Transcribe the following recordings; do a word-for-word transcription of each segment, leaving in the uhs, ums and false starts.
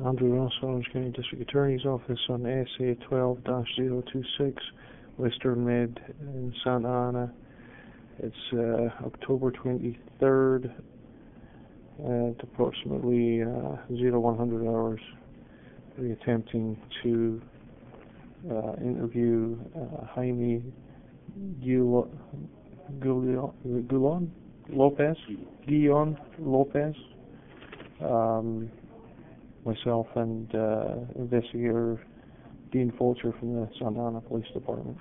Andrew Ross, Orange County District Attorney's Office on S A twelve dash zero two six, Western Med in Santa Ana. It's uh, October twenty-third at approximately uh, zero one hundred hours. We're attempting to uh, interview uh, Jaime Guillon, Guillon Lopez, Guillon Lopez. Um, myself and uh, investigator Dean Fulcher from the Santa Ana Police Department.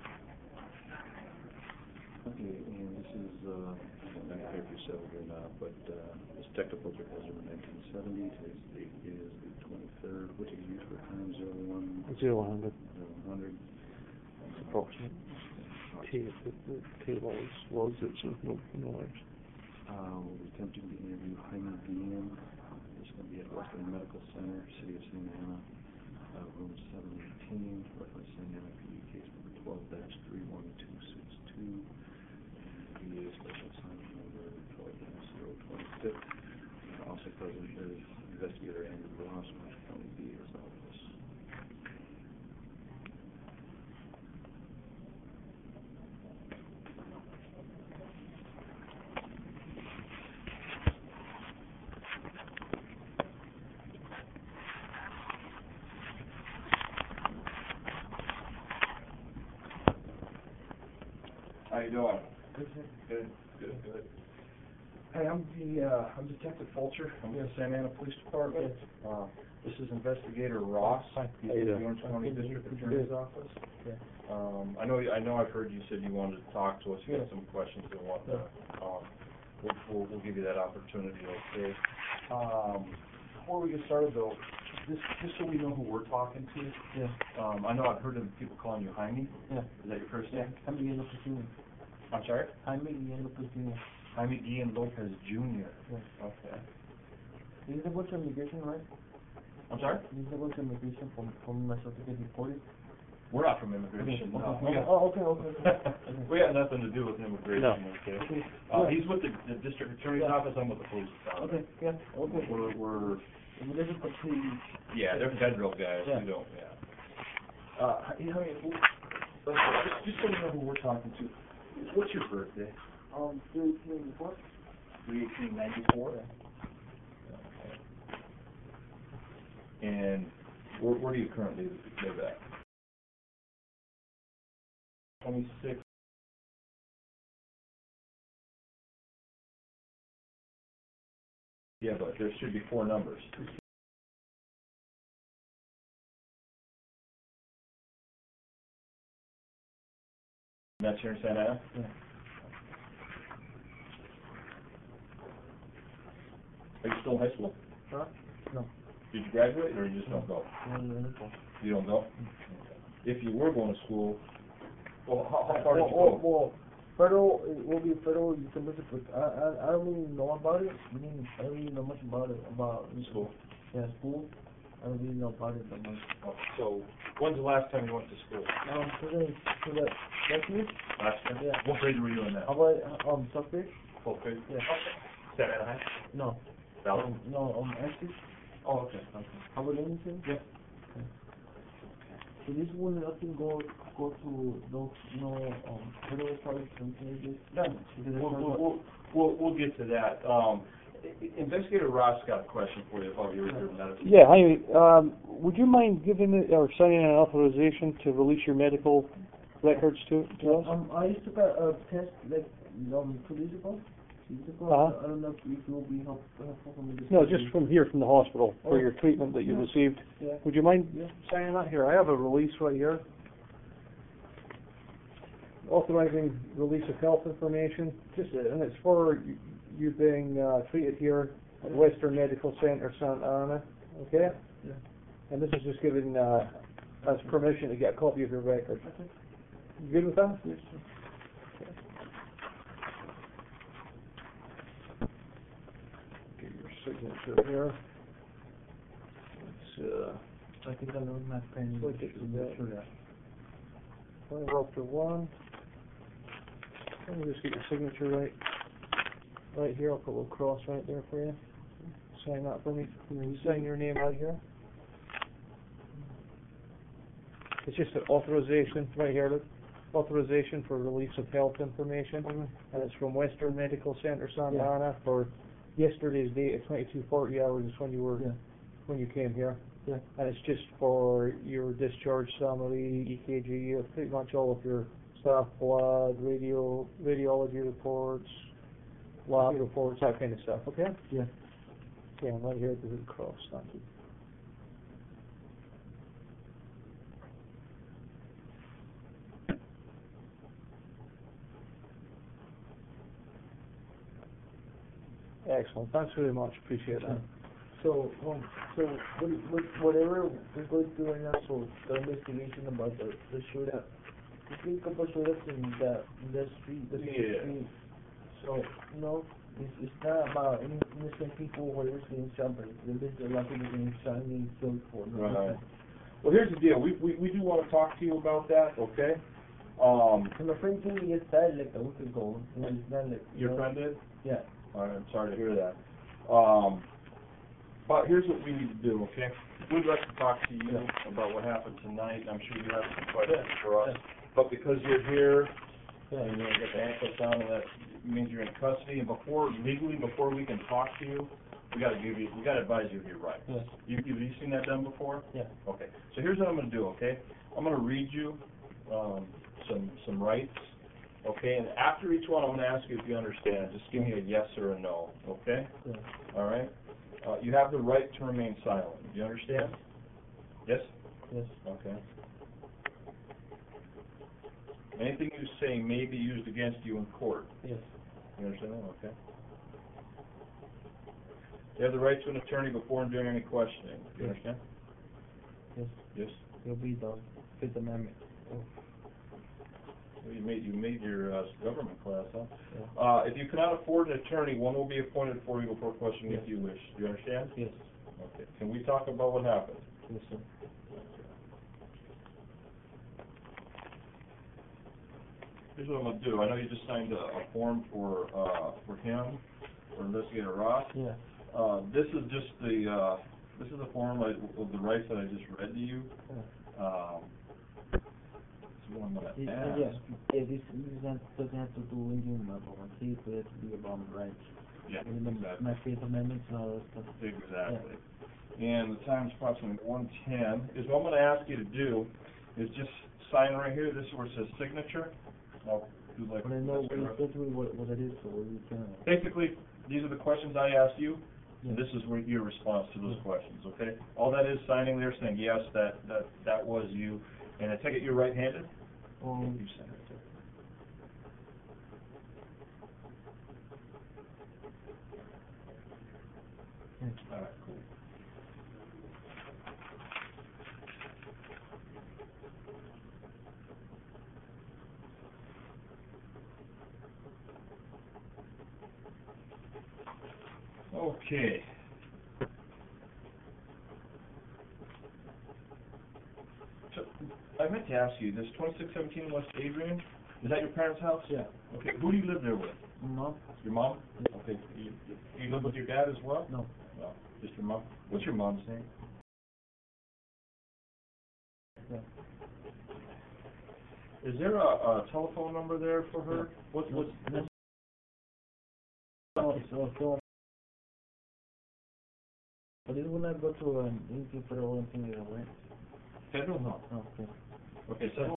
Okay, and this is, uh, I'm not sure if you said it or not, but uh, this Detective Fulcher has over nineteen seventy, today's date is the twenty-third. What did you use for time? Zero one? Zero one hundred. Zero one hundred. It's approximate. T, the, the table is loads it, so no, no errors. Uh, we're attempting to interview Jaime Guillon. It's going to be at Western Medical Center, City of Santa Ana, uh, room seven eighteen, reference Santa Ana P D case number twelve dash three one two six two. He is special assignment number twelve dash zero twenty-six. Also present is investigator Andrew Ross, Orange County D A's office. How you doing? Good, Good, good, good. Hey, I'm the, uh, I'm Detective Fulcher. I'm with the Santa Ana Police Department. Uh, this is Investigator Ross. Hi. He's How you with the doing? Orange County District Attorney's Office. Yeah. Um, I know, I know I've heard you said you wanted to talk to us, you had Yeah. some questions and whatnot. Um, we'll, we'll, we'll give you that opportunity, okay? Um, before we get started though, just, just so we know who we're talking to. Yeah. Um, I know I've heard of people calling you Jaime. Yeah. Is that your first Yeah. name? Jaime Guillon Lopez Junior I'm sorry? Jaime Guillon Lopez Junior Jaime Guillon Lopez Junior Yeah. Okay. This is about immigration, right? I'm sorry? This is about immigration from, from my certificate reported. We're not from immigration, Okay, no. okay. We got- Oh, okay, okay, okay. We got nothing to do with immigration, No. okay? Okay. Uh, Yeah. he's with the, the district attorney's Yeah. office, I'm with the police department. Okay, yeah, okay. We're, we're, Immigration for three. yeah, they're federal guys, Yeah. we don't, yeah. Uh, you know, who, But just, just so we know who we're talking to, what's your birthday? um, three eighteen before? three eighteen ninety-four? And where, where do you currently live at? Twenty-six. Yeah, but there should be four numbers. And that's here in Santa Ana? Yeah. Are you still in high school? Huh? No. Did you graduate, or you just don't go? No, no, no. You don't go? If you were going to school, well, how, how far did Well, you well, go? well, federal, it will be federal, you can visit, but I, I, I don't really know about it. I mean, I don't really know much about it, about School. Yeah, school. I don't really know about it that much. Oh, so, when's the last time you went to school? Um, so then, so that, that's me? Last year? Yeah. What grade were you in that? How about, um, Southbridge? Twelfth grade? Yeah. Santa Ana High? No. Valley? Um, no, um, Estes? Oh, okay, okay. How about Livingston? Yeah. Okay. So this will nothing go, go to those, you know, um, federal parties, something like this? No, Because we'll, that's we'll, not- we'll, we'll, we'll get to that. Um, I- I- Investigator Ross got a question for you about your, your medicine. Yeah, hi, um, would you mind giving it, or signing an authorization to release your medical records to, to us? Um, I used to get a test like um two days ago. Two days ago. Uh-huh. I don't know if it will be help, helpful for me. To No, just from here, from the hospital, for your treatment that you Yeah. received. Yeah. Would you mind Yeah. signing that here? I have a release right here. Authorizing release of health information, just, uh, and it's for y- you being, uh, treated here at Western Medical Center, Santa Ana, okay? Yeah. And this is just giving, uh, us permission to get a copy of your record. Okay. You good with that? Yes, sir. Get your signature here. It's, uh, I think I load my pen. Look at that. Sure, yeah. we're up to one. Let me just get your signature right, right here. I'll put a little cross right there for you. Sign that for me. You sign your name right here. It's just an authorization, right here, look, authorization for release of health information, and it's from Western Medical Center Santa Yeah. Ana for yesterday's date at twenty-two forty hours is when you were, Yeah. when you came here. Yeah. And it's just for your discharge summary, E K G, uh, pretty much all of your staff blood, radio, radiology reports, lab reports, that kind of stuff, okay? Yeah. Yeah, I'm right here at the Red Cross, thank you. Excellent, thanks very much, appreciate that. So, um, so, what, what, whatever we're going to right now, so the investigation about the, the shootout, there's been a couple of shootouts in the, in the street, the Yeah. street. So, you know, it's, it's not about any innocent people, whatever's getting shot, but there's been a lot of people getting shot and getting killed for no Right. reason. Well, here's the deal, we, we, we do wanna talk to you about that, okay? Um, And my friend told me it died like a week ago, and it's not like, you your know, friend did? Yeah. All right, I'm sorry to hear that. Um, but here's what we need to do, okay? We'd like to talk to you about what happened tonight. I'm sure you have some questions for us. But because you're here, and you're gonna get the handcuffs on, and that means you're in custody, and before, legally, before we can talk to you, we gotta give you, we gotta advise you of your rights. Yes. You, you, have you seen that done before? Yeah. Okay, so here's what I'm gonna do, okay? I'm gonna read you, um, some, some rights, okay? And after each one, I'm gonna ask you if you understand. Just give me a yes or a no, okay? Yeah. All right? Uh, you have the right to remain silent. Do you understand? Yes? Yes. Okay. Anything you say may be used against you in court. Yes. You understand that? Okay. You have the right to an attorney before and during any questioning. Do you Yes. understand? Yes. Yes? You'll be the Fifth Amendment. Well, you made, you made your, uh, government class, huh? Yeah. Uh, if you cannot afford an attorney, one will be appointed for you before questioning if Yes. you wish. Do you understand? Yes. Okay. Can we talk about what happened? Yes, sir. Here's what I'm gonna do. I know you just signed a, a form for, uh, for him, for Investigator Ross. Yeah. Uh, this is just the, uh, this is the form I, of the rights that I just read to you. Yeah. Um, this is what I'm gonna Yeah, ask. yeah, yeah, this, this not, doesn't have to do anything about volunteers, but it has to be about rights. Yeah, And the, exactly. my Fifth Amendments and all that stuff. Exactly. And the time's approximately one ten. Is what I'm gonna ask you to do is just sign right here. This is where it says signature. I'll do like. But I know this right- exactly what, what it is, so we can. Basically, these are the questions I asked you, and Yeah. this is where your response to those Yeah. questions, okay? All that is signing there saying, yes, that, that, that was you, and I take it you're right-handed? Um, You sign right there. yeah. All right, cool. Okay. So, I meant to ask you, this twenty-six seventeen West Adrian, is that your parents' house? Yeah. Okay, who do you live there with? No? Your mom? Yeah. Okay, you, you you live with your dad as well? No. No, just your mom? What's your mom's name? Yeah. Is there a, a telephone number there for her? What's, what's, No. No, so, so. But it will not go to an anything federal or anything like that, right? federal? No. Oh, okay. Okay, so.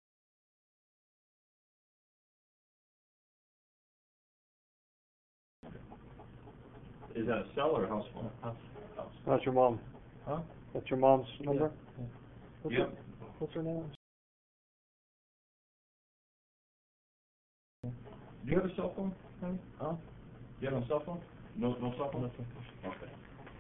Is that a cell or a house phone? House. House. That's your mom. Huh? That's your mom's number? Yeah. What's Yep. her, what's her name? Do you have a cell phone, honey? Huh? Do you have a cell phone? No, no cell phone? Nothing. Okay.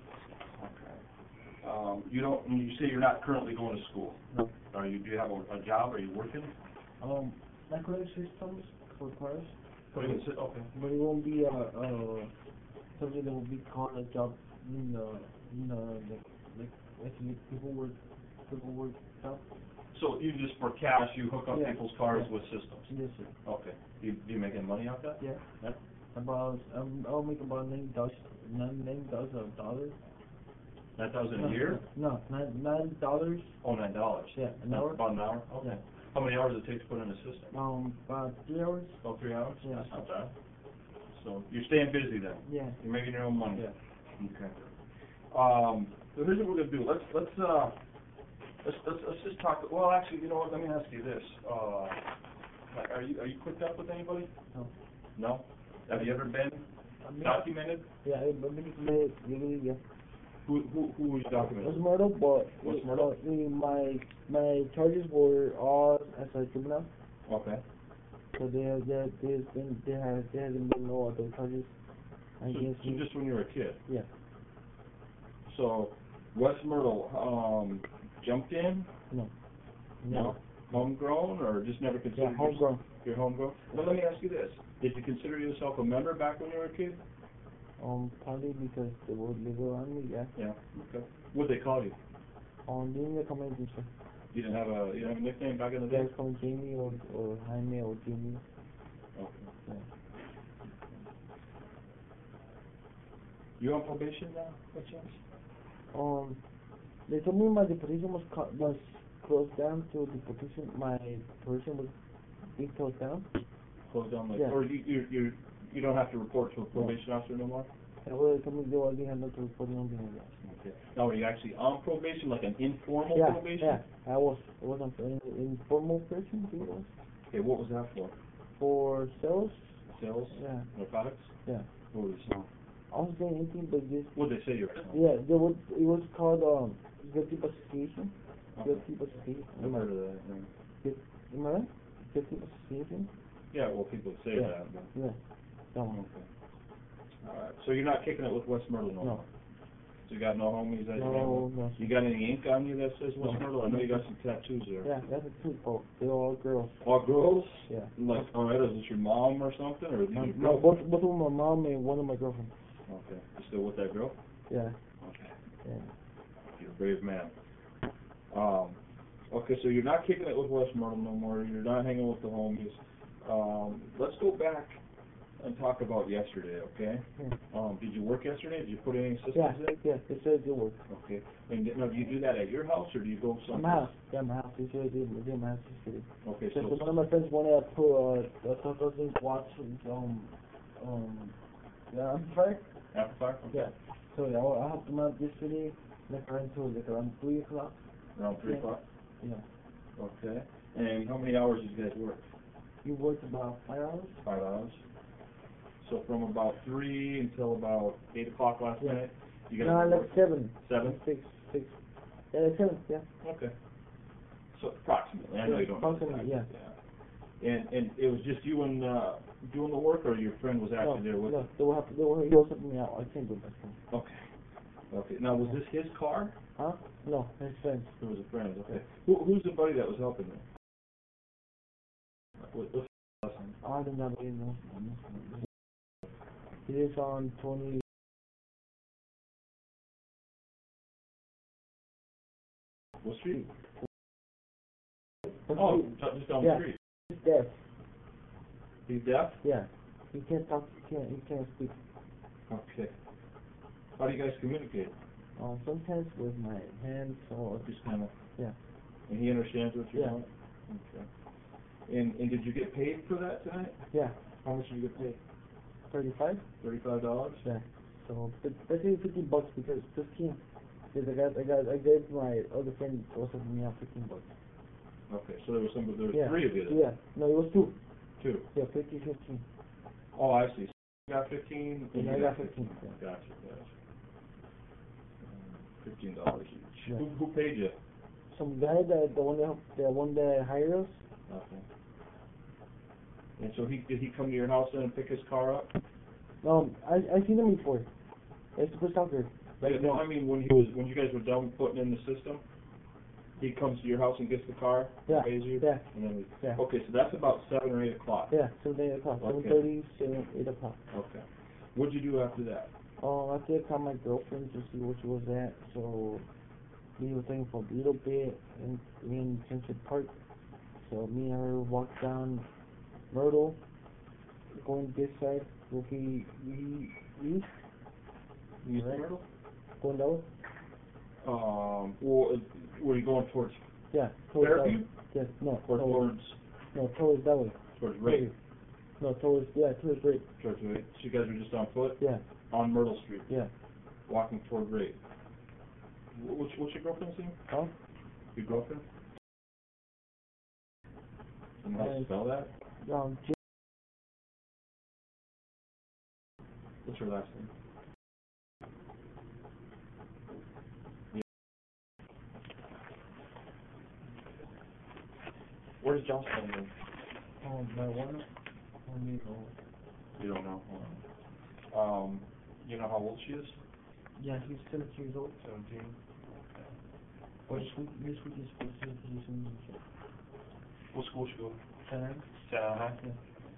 Okay. Um, you don't, you say you're not currently going to school? No. Are you, do you have a, a job? Are you working? Um, microwave systems for cars, Oh, you can sit, okay. but it won't be, uh, uh, something that will be called a job in the, in the, like, like, actually people work, people work stuff. So you just, for cash, you hook up Yeah. people's cars Yeah. with systems? Yes, sir. Okay. Do you, do you make any money off that? Yeah. Yeah? About, um, I'll make about nine thousand, nine, nine thousand dollars. Nine thousand a year? No, nine, nine dollars, Oh, nine dollars. yeah, an hour. About an hour? Okay. Yeah. How many hours does it take to put in the system? Um, about three hours. About three hours? Yeah. That's not bad. So, you're staying busy then? Yeah. You're making your own money? Yeah. Okay. Um, so here's what we're gonna do, let's, let's, uh, let's, let's, let's just talk, well, actually, you know what, let me ask you this, uh, like, are you, are you hooked up with anybody? No. No? Have you ever been I mean, documented? yeah, I believe me, usually, yeah. Who, who, who was It was documented? murder, but What's murder? but me- my my charges were all as a criminal, Okay. so there there there's been there has there hasn't been no other charges So, against so me. just when you were a kid? Yeah. So, Wes Myrtle, um, jumped in? No. No? Homegrown, or just never Yeah, considered yourself? homegrown. You're homegrown? Well, let me ask you this, did you consider yourself a member back when you were a kid? Um, probably because they were legal on me. Yeah. Yeah, okay. What'd they call you? Um, didn't they come in and say, You didn't have a, you didn't have a nickname back in the day? guys call me Jamie or or Jaime or Jimmy. Okay. Yeah. You on probation now, by chance? Um, they told me my deportation was cut was closed down to deportation. My deportation was being closed down. Closed down like, Yeah. or you, you, you, you don't have to report to a probation officer no more? And well, they told me they were didn't have no to report on being arrested. Okay. Now, are you actually on probation, like an informal Yeah, probation? yeah. I was I was on in, informal person. I think it was Okay, what was that for? for sales. Sales? Yeah, Narcotics? yeah. What was it? I was doing anything but this. What'd they say you were selling? Yeah, there was it was called um guilty association. Okay. Guilty association. Never heard of that, yeah. Guil- Am I right? Guilty association. Yeah, well, people say Yeah. that, but. Yeah. That one. Okay. Alright, so you're not kicking it with Wes Myrtle no No. more? So you got no homies that you No, hang with? no. You got any ink on you that says Wes No. Myrtle? I know you got some tattoos there. Yeah, that's a two folk. They're all girls. All girls? Yeah. Like, alright, is this your mom or something, or? My, your no, girlfriend? both both of my mom and one of my girlfriends. Okay, you still with that girl? Yeah. Okay. Yeah. You're a brave man. Um, okay, so you're not kicking it with Wes Myrtle no more, you're not hanging with the homies. Um, let's go back and talk about yesterday, okay? Yeah. Um, did you work yesterday? Did you put any systems Yeah, in? yeah, they said it work. Okay, and now, do you do that at your house, or do you go My someplace? house. Yeah, my house. They said they did my house yesterday. Okay, Because so, one of my friends wanted to put uh, a thousand watts um um yeah, amplifier. amplifier? Okay. Yeah. So yeah, I I helped them out yesterday, like around till like around three o'clock. Around three Yeah. o'clock? Yeah. Okay, and how many hours did you guys work? You worked about five hours. Five hours? So from about three until about eight o'clock last Yeah. night? You guys No, were like working? seven. Seven? Six, six. Yeah, like seven. Yeah. Okay. So approximately, I know Yeah, you don't know. approximately, exactly, yeah. And, and it was just you and, uh, doing the work, or your friend was No, actually there with no, you? they will have to. They will. He was helping me out. I can't do that. Okay. Okay, now, was this his car? Huh? No, his friends. It was a friend's, okay. Who, who's the buddy that was helping you? What, what's his last name? I do not really know. He is on twenty. What street? But Oh, he- ju- just down yeah. the street. He's deaf. He's deaf? Yeah. He can't talk. He can't. He can't speak. Okay. How do you guys communicate? Uh, sometimes with my hands or Just kinda, yeah. and he understands what you're Yeah. doing? Okay. And, and did you get paid for that tonight? Yeah. How much did you get paid? Thirty-five. Thirty-five dollars? Yeah. So but basically fifteen bucks because fifteen. Because I got I got I gave my other friend also gave me out fifteen bucks. Okay, so there was some, there was Yeah. three of you then? Yeah. No, it was two. Two. Yeah, fifty, fifteen. Oh, I see. You got fifteen? And you I got fifteen. Yeah. Gotcha, gotcha. Um, Fifteen dollars each. Yeah. Who, who paid you? Some guy that the one that helped- the one that hired us. Okay. And so he, did he come to your house then and pick his car up? No, I I seen him before. It's super soccer. Yeah, no, I mean, when he was, when you guys were done putting in the system, he comes to your house and gets the car, Yeah, pays you? yeah. And then, we- Yeah. okay, so that's about seven or eight o'clock? Yeah, seven eight o'clock. Okay. Seven thirty, seven eight o'clock. Okay. What'd you do after that? Oh, after I called my girlfriend to see where she was at, so we were talking for a little bit and we in Sunset Park. So me and her walked down Myrtle, going this side, will be we east, East Right. Myrtle? going that way. Um, or, were you going towards Yeah, towards that Fairview? way. Yes, no, Or towards, towards, no, towards that way. towards Ray? No, towards, yeah, towards Ray. Towards Ray. So you guys were just on foot? Yeah, On Myrtle Street, yeah. walking toward Ray. Wh- What's, what's your girlfriend's name? Huh? Your girlfriend? And how to Uh, spell that? Um, J- What's her last name? Where's Jocelyn live? um, my one, only, oh, You don't know? Um, you know how old she is? yeah, he's seventeen years old. Seventeen. Or this week, this week is supposed to be some, What school she go to? ten, Santa Ana? yeah.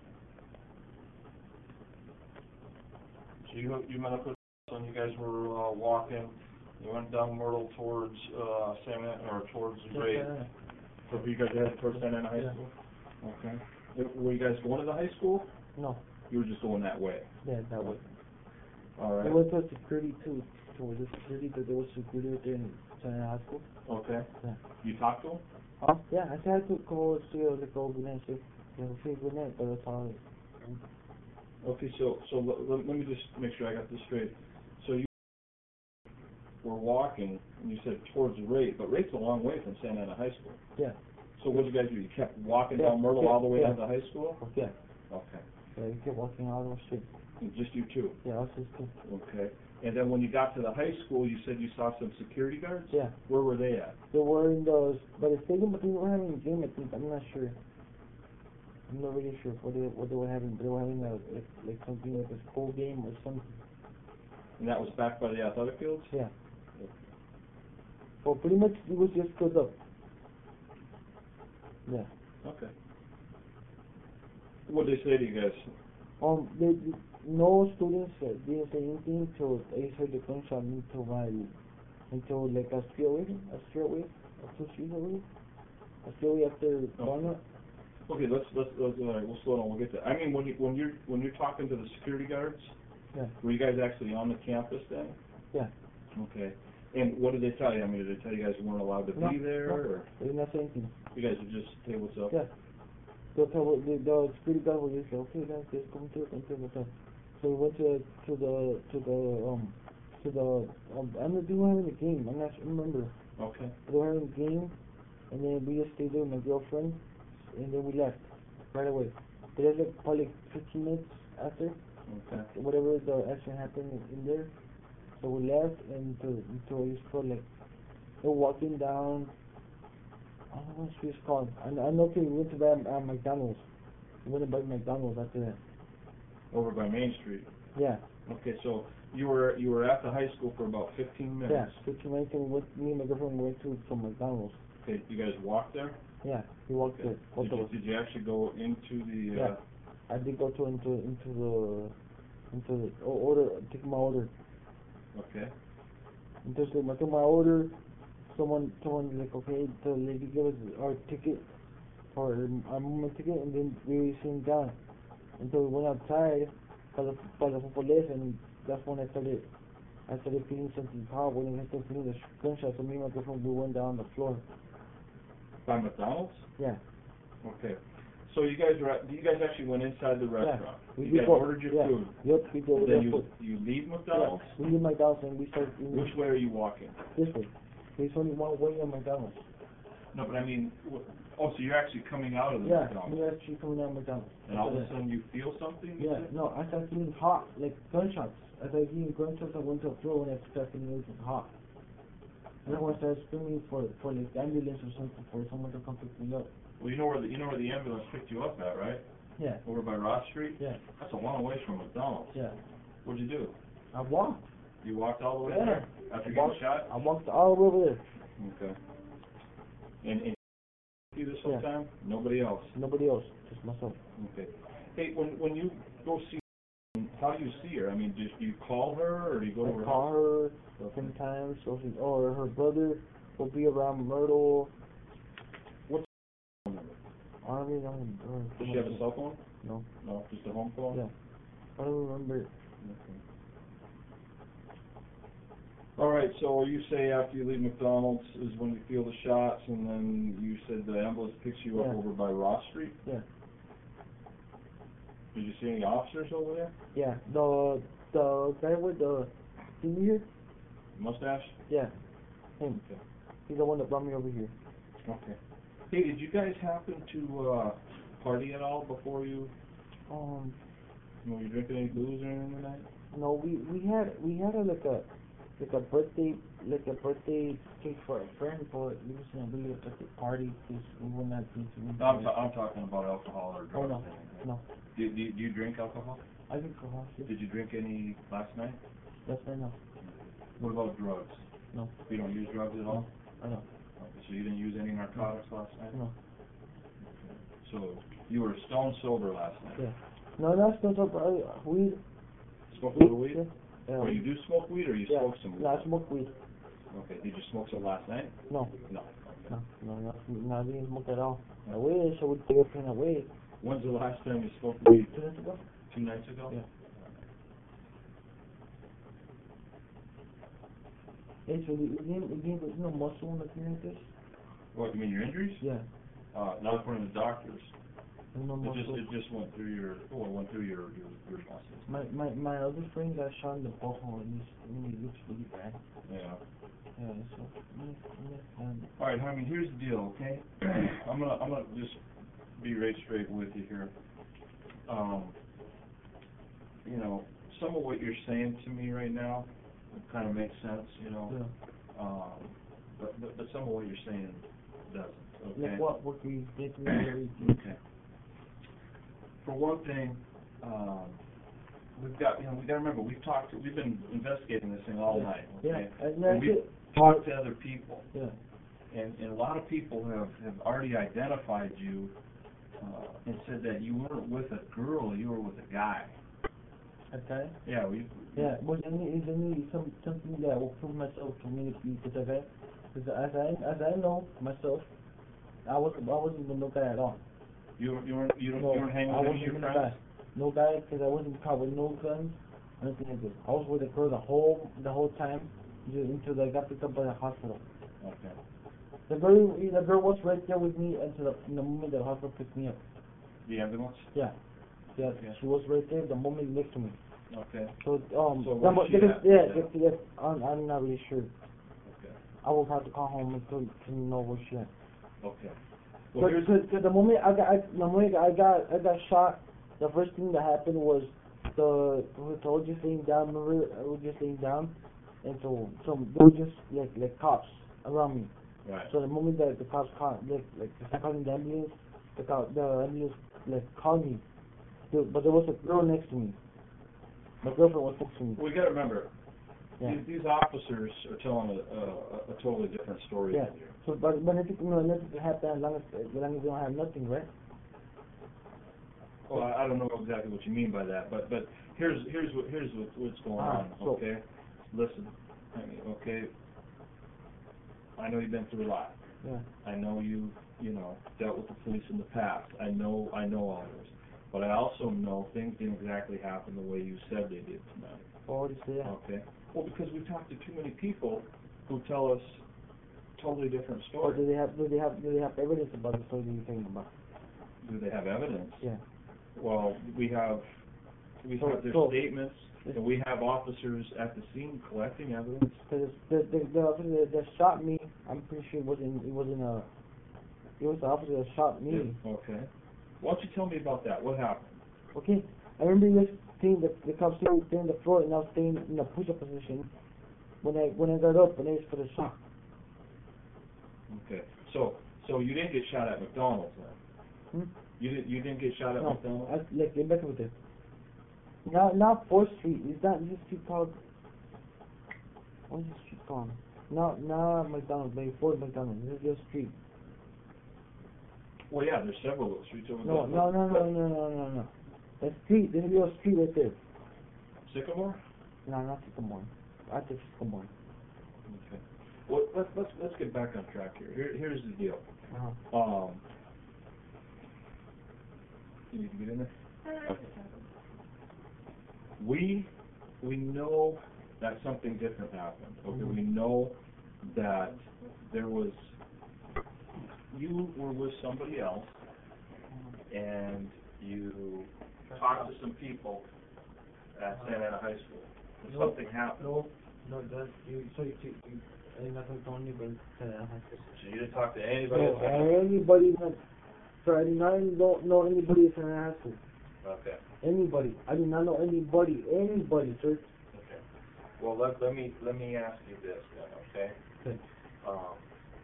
So you, you met up with, and you guys were, uh, walking, you went down Myrtle towards, uh, Santa, or towards Ray. Yeah, So you guys headed towards Santa Ana High Yeah. School? Okay. Uh, Were you guys going to the high school? no, You were just going that way? yeah, that way. All right. It was a security too, towards the security, because there was security right there in Santa High School. Okay. Yeah. You talked to him? Huh? Yeah, I said to go see her, like, go good night, say, you know, say good night, but that's all. Okay, so, so let, let let me just make sure I got this straight. So you were walking, and you said towards Ray, but Ray's a long way from Santa Ana High School. Yeah, So what did you guys do? You kept walking Yeah, down Myrtle yeah, all the way yeah. down to high school? yeah, Okay. yeah, you kept walking all the street. And just you two? Yeah, I was just, kidding. Okay. And then when you got to the high school, you said you saw some security guards? yeah. Where were they at? They were in those, but the stadium, but they were having a game, I think, I'm not sure. I'm not really sure what they, what they were having, but they were having a, like, like something like a school game or something, And that was back by the athletic fields? yeah. Well, pretty much, it was just filled up. Yeah. Okay. What'd they say to you guys? Um, they, no students uh, didn't say anything till I heard the gunshot into my, into like a street away, a street away, a two streets away, a street away after Walnut. Okay, let's, let's, let's, all right, we'll slow down, we'll get to, I mean, when you, when you're, when you're talking to the security guards, Yeah, were you guys actually on the campus then? yeah. Okay. And what did they tell you? I mean, did they tell you guys you weren't allowed to No, be there, no, or they did not say anything. you guys would just say what's up? Yeah. The, the, the, the security guard was just like, okay guys, just come through, come through, come through. So we went to, to the, to the, um, to the, um, I'm not, they were having a game, I'm not sure, I remember. Okay. They were having a game, and then we just stayed there with my girlfriend, and then we left right away. But it was like probably fifteen minutes after, Okay. whatever the action happened in there. So we left, and until, until we felt like, they were walking down, I don't know what street it's called. I, I know, okay, we went to buy uh, McDonald's. We went to buy McDonald's after that. Over by Main Street. Yeah, Okay, so you were, you were at the high school for about fifteen yeah. minutes? fifteen minutes, and we went, me and my girlfriend went to some McDonald's. Okay, you guys walked there? Yeah, we walked Okay. there, both Did of you, us. did you actually go into the, Yeah. uh, I did go to into into the into the o- order, take my order. okay, Entonces, I took my order. Someone, someone like, okay, the lady gave us our ticket, or our moment ticket, and then we sat down. Until we went outside for the for the police, and that's when I started, I started feeling something hot. When I started feeling the gunshot, so me and my girlfriend, we went down on the floor. by McDonald's? Yeah. Okay. So you guys were, at- you guys actually went inside the restaurant? We You we guys go- ordered your yeah. food? Yep, we go Then there. you, you leave McDonald's? Yeah, we leave McDonald's and we start. We Which way are you walking? This way. There's only one way on McDonald's. No, but I mean, wh- oh, so you're actually coming out of the Yeah, McDonald's? we're actually coming out of McDonald's. And all of a sudden you feel something? you Yeah, said? no, I started feeling hot, like gunshots. As I hearing gunshots, I went to the floor and I started feeling it was hot. And then I started screaming for, for like ambulance or something, for someone to come pick me up. Well, you know where the, you know where the ambulance picked you up at, right? Yeah, Over by Ross Street? yeah, That's a long way from McDonald's. yeah. What'd you do? I walked. You walked all the way Yeah. there? After I getting walked, shot? I walked all the way over there. Okay. And, and you this whole Yeah. time? Nobody else? Nobody else, just myself. Okay. Hey, when, when you go see, how do you see her? I mean, do you call her, or do you go to her I call house? her Okay. sometimes, or, she, or her brother will be around Myrtle. What's her phone number? I don't really know. or- Does she have a cell phone? No. No, just a home phone? Yeah. I don't remember. Okay. All right, so you say after you leave McDonald's is when you feel the shots, and then you said the ambulance picks you up Yeah. over by Ross Street? Yeah. Did you see any officers over there? Yeah. The the guy with the senior. Mustache? Yeah. Him. Okay. He's the one that brought me over here. Okay. Hey, did you guys happen to, uh, party at all before you, Um. were you drinking any booze or anything tonight? No, we we had we had a like a like a birthday like a birthday cake for a friend, but we was gonna really like a party because we were not going to. No, I'm, ta- I'm talking about alcohol or Oh drugs. no, or anything. no. Do, do, do you drink alcohol? I drink alcohol. Yes. Did you drink any last night? That's right now. What about drugs? No. You don't use drugs at all? I know. Okay, so you didn't use any narcotics last night? No. So you were stone sober last night? Yeah. No, that's not so. Uh, weed. Smoke a little weed? Yeah. Yeah. Or you do smoke weed or you yeah. smoke some weed? No, I smoke weed. Okay, did you smoke some last night? No. No. No, no, no, no, I didn't smoke at all. I wish I would take a pen away. When's the last time you smoked weed? Two days ago? Two nights ago? Yeah. Hey, so you didn't, you didn't, you know, muscle in the like this? What, you mean your injuries? Yeah. Uh, not according to the doctors. You know, It just, muscle. it just went through your, oh, it went through your, your, your muscles. My, my, my other friend got shot in the butthole and he's, I mean, he looks really bad. Yeah. Yeah, so, yeah, yeah, um, All right, I mean, here's the deal, okay? I'm gonna, I'm gonna just be right straight with you here. Um, you know, some of what you're saying to me right now kind of makes sense, you know? yeah. Um, but, but, but some of what you're saying doesn't, okay? Like what, what we did to me every Okay. For one thing, um, we've got, you know, we gotta remember, we've talked, to- we've been investigating this thing all Yeah. night, Yeah, okay? and And that's we've it. talked to other people, Yeah. and, and a lot of people have, have already identified you, uh, and said that you weren't with a girl, you were with a guy. Okay? Yeah, we. Yeah, but I need, I need some, something that will prove myself to me because okay? Because as I, as I know myself, I wasn't, I wasn't with no guy at all. You, weren't- you weren't, you don't, No, you weren't hanging I with any wasn't of your with no friends? guy. No guy, because I wasn't caught with no guns, nothing like this. I was with a girl the whole, the whole time, ju- until I got picked up by the hospital. Okay. The girl, the girl was right there with me until the, the moment the hospital picked me up. The ambulance? Yeah. Yeah, Okay. she was right there the moment next to me. Okay, So, um, So yeah, where's but she because- at? yeah, Yeah. yes, yes, I'm, I'm not really sure. okay, I will have to call home and to, to know where she at. okay. Well, here's, Because the moment I got, I, the moment I got, I got shot, the first thing that happened was the, I was just laying down, remember, I was just laying down, and so, so there were just like, like cops around me. right, So the moment that the cops caught, like, like, they calling the ambulance, the cop, the ambulance, like, called me. There, but there was a girl next to me. My girlfriend was next to me. we gotta remember, Yeah. these, these officers are telling a, a, a totally different story Yeah. than you. So, but, but nothing, you know, nothing can happen as long as, as long as they don't have nothing, right? Well, I I don't know exactly what you mean by that, but, but here's, here's what, here's what, what's going Ah, on, so- okay? Listen, I mean, okay, I know you've been through a lot. Yeah. I know you, you know, dealt with the police in the past. I know, I know all this. But I also know things didn't exactly happen the way you said they did tonight, Or just, yeah. okay? Well, because we've talked to too many people who tell us totally different Or do stories. they have, do they have, do they have evidence about the story you're talking about? Do they have evidence? Yeah. Well, we have, we So- have their so- statements, and we have officers at the scene collecting evidence. Because the, the, the officer that, that shot me, I'm pretty sure it wasn't, it wasn't a, it was the officer that shot me. Okay. Why don't you tell me about that? What happened? Okay? I remember this thing, the, the cops staying on the floor and I was staying in a push-up position. When I, when I got up and I just for the shot. Okay. So, so you didn't get shot at McDonald's then? Hmm? You didn't, you didn't get shot at No, McDonald's? I, like, get back with it. Now, now fourth Street, is that, is this street called, what is this street called? No, no, McDonald's, maybe fourth McDonald's, this is your street. Well, yeah, there's several of those streets over No, there. no, no, no, no, no, no, no. The street, there's your street right there. Sycamore? No, not Sycamore. I think Sycamore. Okay. Well, let's, let's, let's get back on track here. Here, here's the deal. Uh-huh. Um, you need to get in there? Okay. We, we know that something different happened. Okay, Mhm. we know that there was, you were with somebody else, and you talked to some people at Santa Ana High School, and No, something happened. No, no, that, you, so you, you, you, I did not talk to anybody, uh, So you didn't talk to anybody no, at Santa Ana? anybody, not, sir, I did not know, know anybody at Santa Ana School. Okay, Anybody, I did not know anybody, anybody, sir. okay. Well, let, let me, let me ask you this then, okay? Okay. Um,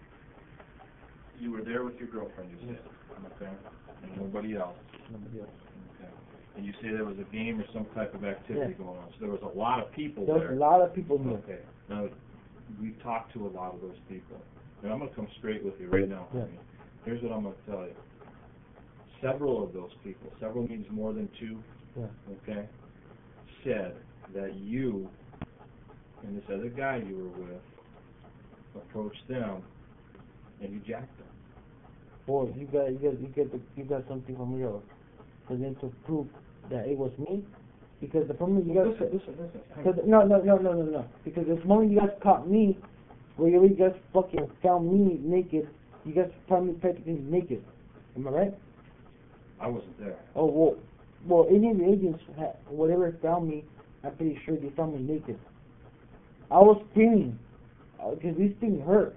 you were there with your girlfriend, you said, okay? And nobody else, Nobody else. okay? And you say there was a game or some type of activity Yeah. going on, so there was a lot of people There's there. a lot of people here. Okay, now, we've talked to a lot of those people, and I'm gonna come straight with you right now. Yeah. Here's what I'm gonna tell you. Several of those people, several means more than two, Yeah. okay, said that you and this other guy you were with approached them and you jacked them. Boy, you got, you got, you got, the, you got something from here for them to prove that it was me, because the moment you guys, Listen, listen, listen. hang cause, on. no, no, no, no, no, no, because the moment you guys caught me, where you guys fucking found me naked, you guys found me practically naked. Am I right? I wasn't there. Oh, well, well, any of the agents, ha whatever found me, I'm pretty sure they found me naked. I was screaming, because this thing hurt.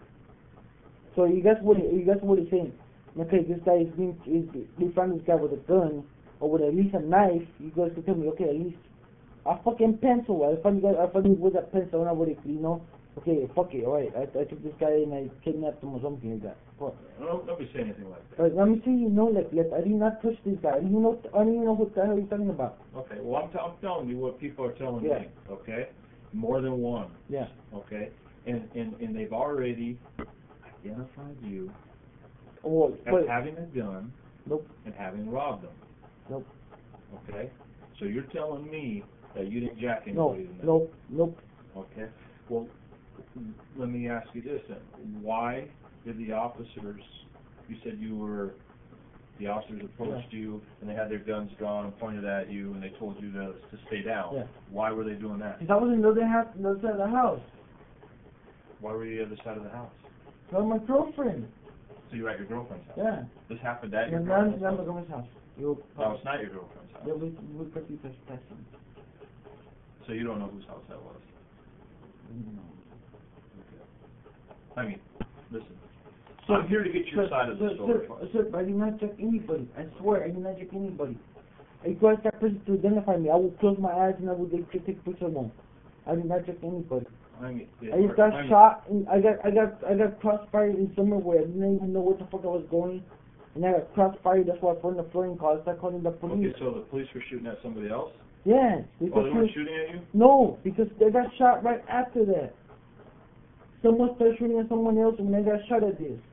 So you guys what you guys what are saying? Okay, this guy is being, is, they found this guy with a gun, or with at least a knife. You guys could tell me, okay, at least a fucking pencil. I found you guys, I found you with a pencil, and I would, you know, okay, fuck it, alright. I, I took this guy and I kidnapped him or something like that. Fuck. No, nobody say anything like that. But let me see, you know, like, like, I did not touch this guy. I didn't know, I didn't even know what the hell you're talking about. Okay, well, I'm, t- I'm telling you what people are telling Yeah. me, okay? More than one, Yeah. okay? And, and, and they've already identified you Well, as but, having a gun nope, and having robbed them, nope, okay? So you're telling me that you didn't jack no, anybody tonight? nope, nope. Okay, well, let me ask you this then. Why did the officers, you said you were, the officers approached you and they had their guns drawn and pointed at you and they told you to, to stay down. Yeah. Why were they doing that? Because I was in the other half, the other side of the house. Why were you the other side of the house? With my girlfriend. So you were at your girlfriend's house? Yeah. This happened at your And now, girlfriend's now my house? girlfriend's house. You, No, it's not your girlfriend's house. yeah, we, we could be trespassing. So you don't know whose house that was? No. I mean, listen, I'm here to get your Sir, side of the sir, story. Sir, sir, I did not check anybody. I swear, I did not check anybody. If you ask that person to identify me, I will close my eyes and I will take, take pictures of them. I did not check anybody. I mean, I just got I mean, shot, and I got, I got, I got crossfired in somewhere where I didn't even know where the fuck I was going, and I got crossfired. That's why I phoned the flying call. I started calling the police. Okay, so the police were shooting at somebody else? Yeah, Oh, because they he weren't was- shooting at you? no, because they got shot right after that. Someone started shooting at someone else, and they got shot at this.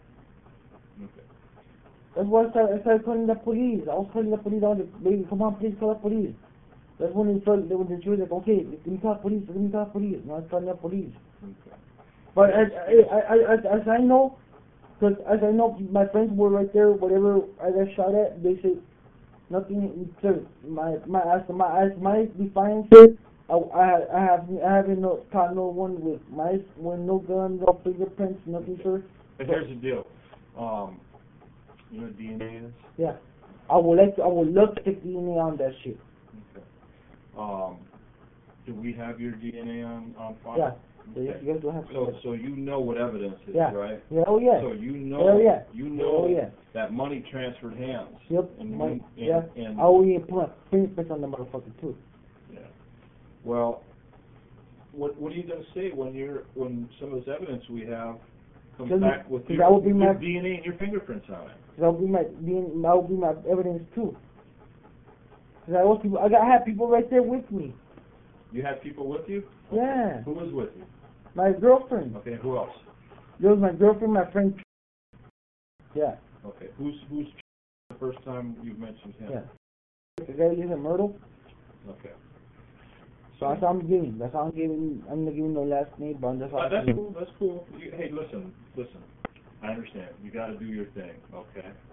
Okay. That's why I started, I started calling the police. I was calling the police. I was like, baby, come on, please call the police. That's when they started, when they was like, okay, let me call the police, let me call the police. And I was calling the police. Okay. But as, I, I, I, as I know, because as I know, my friends were right there, whatever I got shot at, they said, nothing, sir, my, my, as my, as my defiance, I, I, I have, I haven't no, caught no one with my, with no gun, no fingerprints, nothing, sir. But here's the deal, um, you know what D N A is? Yeah. I would like to, I would love to take D N A on that shit. Okay. Um, do we have your D N A on, on file? Yeah. So Okay. you guys don't have So, to. so you know what evidence is, Yeah. right? Yeah, oh yeah. So you know, Oh yeah. you know Oh yeah. that money transferred hands. Yep. And My, you- and- yeah. and- I will even put my fingerprints on the motherfucker too. Yeah. Well, what, what are you gonna say when you're, when some of this evidence we have comes Cause- back with cause your, that would be with my- D N A and your fingerprints on it? That will be my, being, that will be my evidence too. Cause I was people, I got, I had people right there with me. You had people with you? Yeah. Who was with you? My girlfriend. Okay, who else? There was my girlfriend, my friend. Yeah. Okay, who's, who's the first time you've mentioned him? Yeah. The guy lives in Myrtle. Okay. So that's how I'm giving. That's how I'm giving. I'm not giving no last name, but that's how Uh, I'm that's giving. cool, that's cool. You, hey, listen, listen, I understand, you gotta do your thing, okay?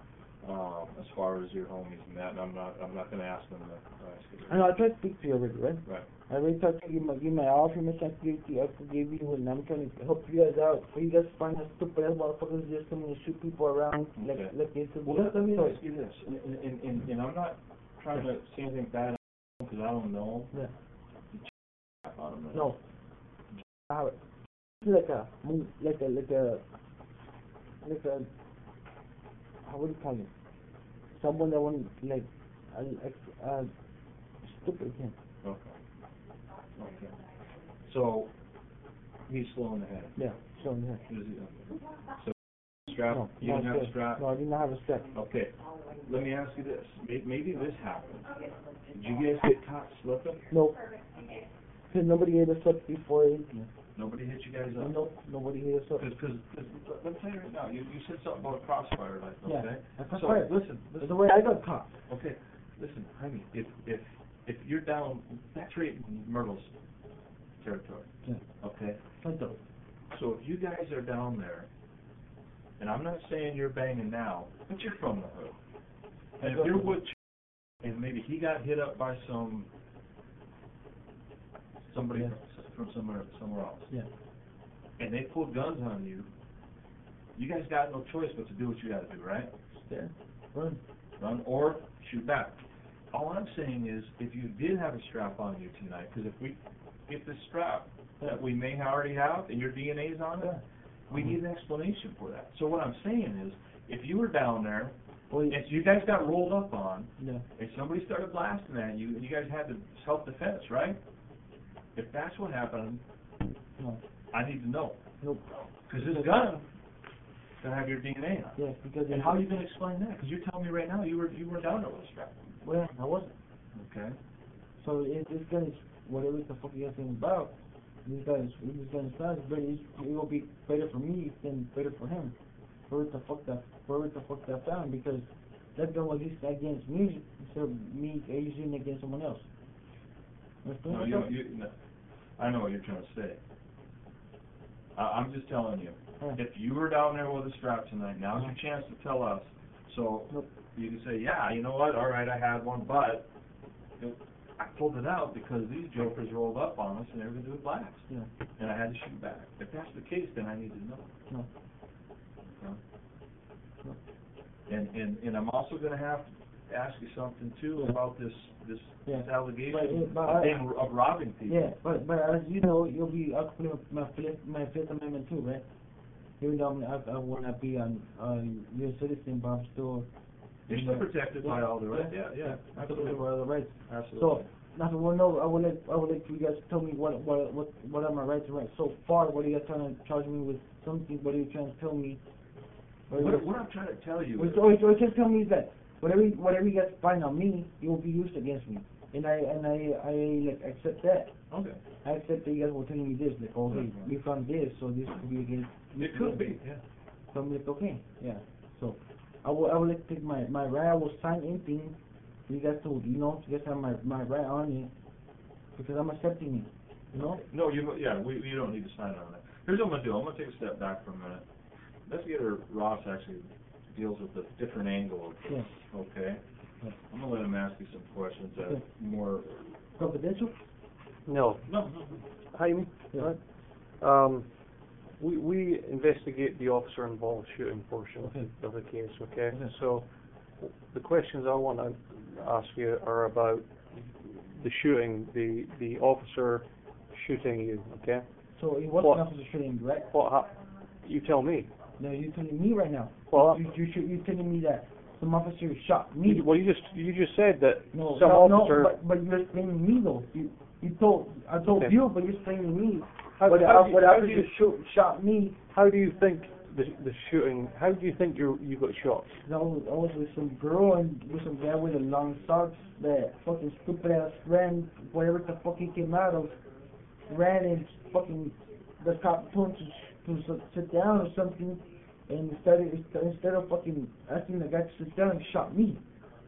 um, as far as your homies and that, and I'm not, I'm not gonna ask them to, uh, ask you to- I know, I tried to speak to you already, right? Right. I already tried to give my, give my all information I gave you, I forgave you, and I'm trying to help you guys out. For you guys to find out stupid ass motherfuckers just coming to shoot people around, like, Okay. like into Well, let, let me ask you this, and, and, and, and I'm not trying to say anything bad, because I don't know. Yeah. Out of them. No. How it, it's like a, mo- like a, like a, like a, how would you call it? Someone that won't, like, uh, like, uh, stupid him. Okay. Okay. So, he's slowing ahead. Yeah, showing him. Is he, okay. So, strap, No, you no, don't have a sir. strap? No, I did not have a strap. Okay, let me ask you this, May- maybe this happened. Did you guys get caught slipping? No. Cause nobody hit us up before anything. Nobody hit you guys up? No, nobody hit us up. Because, because, let me tell you right now, you, you said something about a crossfire, like, Yeah, okay? a So, crossfire. listen, That's listen, the way I got caught. okay, listen, Jaime, if, if, if you're down, that's right in Myrtle's territory, Yeah. okay? Like those. So if you guys are down there, and I'm not saying you're banging now, but you're from the hood. And if you're with, Ch- and maybe he got hit up by some, somebody Yeah. from, from somewhere, somewhere else, Yeah. and they pulled guns on you, you guys got no choice but to do what you gotta do, right? Yeah. Run. Run or shoot back. All I'm saying is, if you did have a strap on you tonight, because if we get this strap that we may already have, and your D N A's on it, Yeah. we need an explanation for that. So what I'm saying is, if you were down there, Well, and you guys got rolled up on, yeah. and somebody started blasting at you, and you guys had to self-defense, right? If that's what happened, No. I need to know. Nope. Because this gun gonna have your D N A on it. Yeah, because. And how are you gonna explain that? Because you're telling me right now you were you were down there with a strap. Well, I wasn't. Okay. So if this gun is whatever the fuck you guys think about, this guy is this gun is fast, but it's, it will be better for me than better for him. For it to fuck that, for it to fuck that down, because that gun was used against me instead of me using it against someone else. Understand No, what you, I'm don't- you, no, I know what you're trying to say. I, I'm just telling you, Yeah. if you were down there with a strap tonight, now's your chance to tell us. So, Nope. you can say, yeah, you know what, all right, I had one, but it, I pulled it out because these jokers rolled up on us and they were gonna do a blast. Yeah. And I had to shoot back. If that's the case, then I need to know. No. Okay? No. And, and, and I'm also gonna have to ask you something too about this, this Yeah. this allegation But, uh, but of I- being, of robbing people. Yeah, but but as you know, you'll be up with my fifth my Fifth Amendment too, right? Even though I'm, I I will not be on uh your citizen, but I'm still. You're still protected by all the rights, yeah, yeah, absolutely, absolutely. by all the rights. Absolutely. So, not to well, no, I would like I would like you guys to tell me what what what what are my rights and rights. So far, what are you guys trying to charge me with something? What are you trying to tell me? What, are you What, guys- what I'm trying to tell you what, is, what, what you just tell me is that whatever whatever you guys find on me, it will be used against me, and I and I I like accept that. okay, I accept that you guys were telling me this, like, oh, hey, Mhm. we found this, so this could be against. it could be, yeah. So I'm like, okay, yeah. So, I will, I will like take my, my right, I will sign anything, you guys told, you know, you guys have my, my right on it, because I'm accepting it, you know? No, you, yeah, we, you don't need to sign on that. Here's what I'm gonna do, I'm gonna take a step back for a minute. Investigator Ross actually deals with a different angle of this, okay? Yeah. I'm gonna let him ask you some questions that Okay. more, Confidential? No. no, no, no. Jaime, Yeah. right? Um, we, we investigate the officer-involved shooting portion of the, Okay. of the case, okay? Okay. So, the questions I want to ask you are about the shooting, the, the officer shooting you, okay? So, it was What? an officer shooting, right? What, hap- you tell me. No, you're telling me right now. Well, You, you, should- you're telling me that some officer shot me. You, well, you just, you just said that No, some no, officer... no, but, but you're explaining me though. You, you told, I told Okay. you, but you're explaining me. How- What, how uh, do you- what how do officer you- shoot, shot me. How do you think the, the shooting, how do you think you you got shot? I was, I was with some girl and with some guy with the long socks that fucking stupid ass ran, whatever the fuck he came out of, ran and fucking, the cop told him to, to s- sit down or something, and instead of, instead of fucking asking the guy to sit down, he shot me.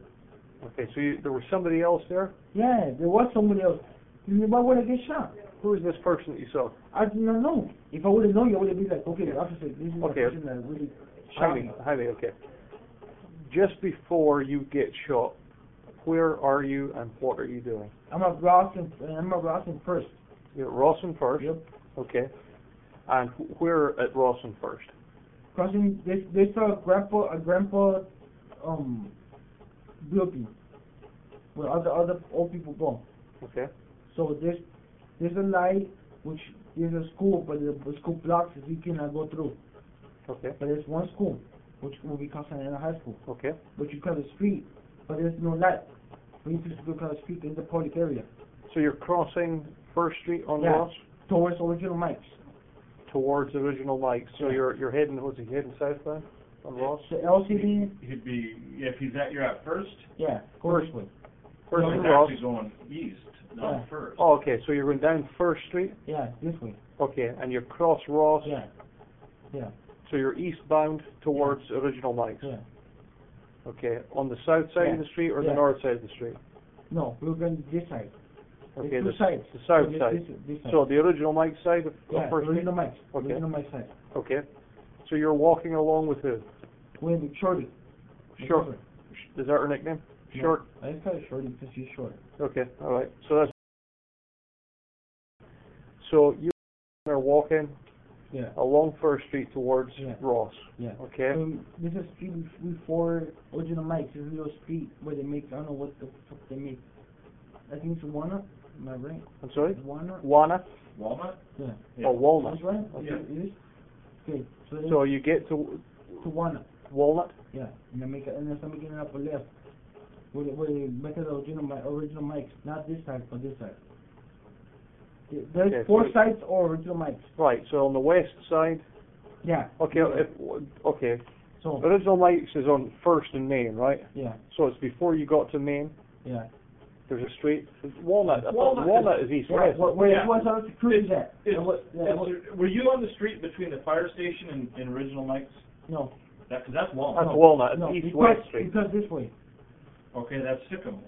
Okay, so you, there was somebody else there? Yeah, there was somebody else. Why would I get shot? Who is this person that you saw? I did not know. If I would have known, I would have been like, okay, officer, this is Okay. the person that really shot Jaime, me. Jaime, okay. just before you get shot, where are you and what are you doing? I'm at Rawson, I'm at Rawson first. You're at Rawson first? Yep. Okay. And wh- where at Rawson first? Crossing, this, this a grandpa, a grandpa, um, building, where other, other old people go. Okay. So there's, there's a light, which is a school, but the, the school blocks it, so you cannot go through. Okay. But there's one school, which will be called Santa Ana High School. Okay. But you cross the street, but there's no light. We need to go across the street in the public area. So you're crossing First Street on Yeah. Ross Towards Original Mike's. towards Original Mike's. So Yeah. you're you're heading, was he heading southbound on Ross? The L C D, He'd be, if he's at, you're at First, yeah, go this way. First he's and Ross. actually going east, Yeah. not First. Oh, okay. So you're going down First Street. Yeah, this way. Okay, and you cross Ross. Yeah, yeah, So you're eastbound towards Original Mike's. yeah. Okay, on the south side Yeah. of the street or Yeah. the north side of the street? No, we're going this side. Okay, There's the, two sides. the south This- side. This, this side. So the Original Mike's side of, of yeah, First Street? Original Mike's. Okay. Original Mike's side. Okay. So you're walking along with who? With Shorty. Short. Is that her nickname? Yeah. Short. I just call her Shorty because she's short. Okay, all right. So that's. So you are walking Yeah, along First Street towards Yeah. Ross. yeah. Okay. Um, this is street bef- before Original Mike's. This little street where they make, I don't know what the fuck they make. I think it's Walnut. Am I right? I'm sorry. Walnut? Walnut Walnut? Yeah. or Walnut? That's right? Yeah. It is? Okay, so then So you get to to Walnut. Walnut. Yeah, and then make it, and then somebody getting up a left. Where they, where they make it the original, mi- original mics, not this side, but this side. There- There's Okay, four so- sides or original mics. Right. So on the west side. Yeah. Okay. Yeah. If, okay. So, Original Mike's is on First and Main, right? yeah, So it's before you got to Main. yeah. There's a street. Walnut. I thought Walnut Walnut, is- is east Yeah, west. where, where, Yeah. what's our security at? It's, And what- yeah, what- it's, were you on the street between the fire station and, and Original Mike's? no, That, cause that's Walnut. That's Walnut. It's no, east because, west street. because this way. Okay, that's Sycamore.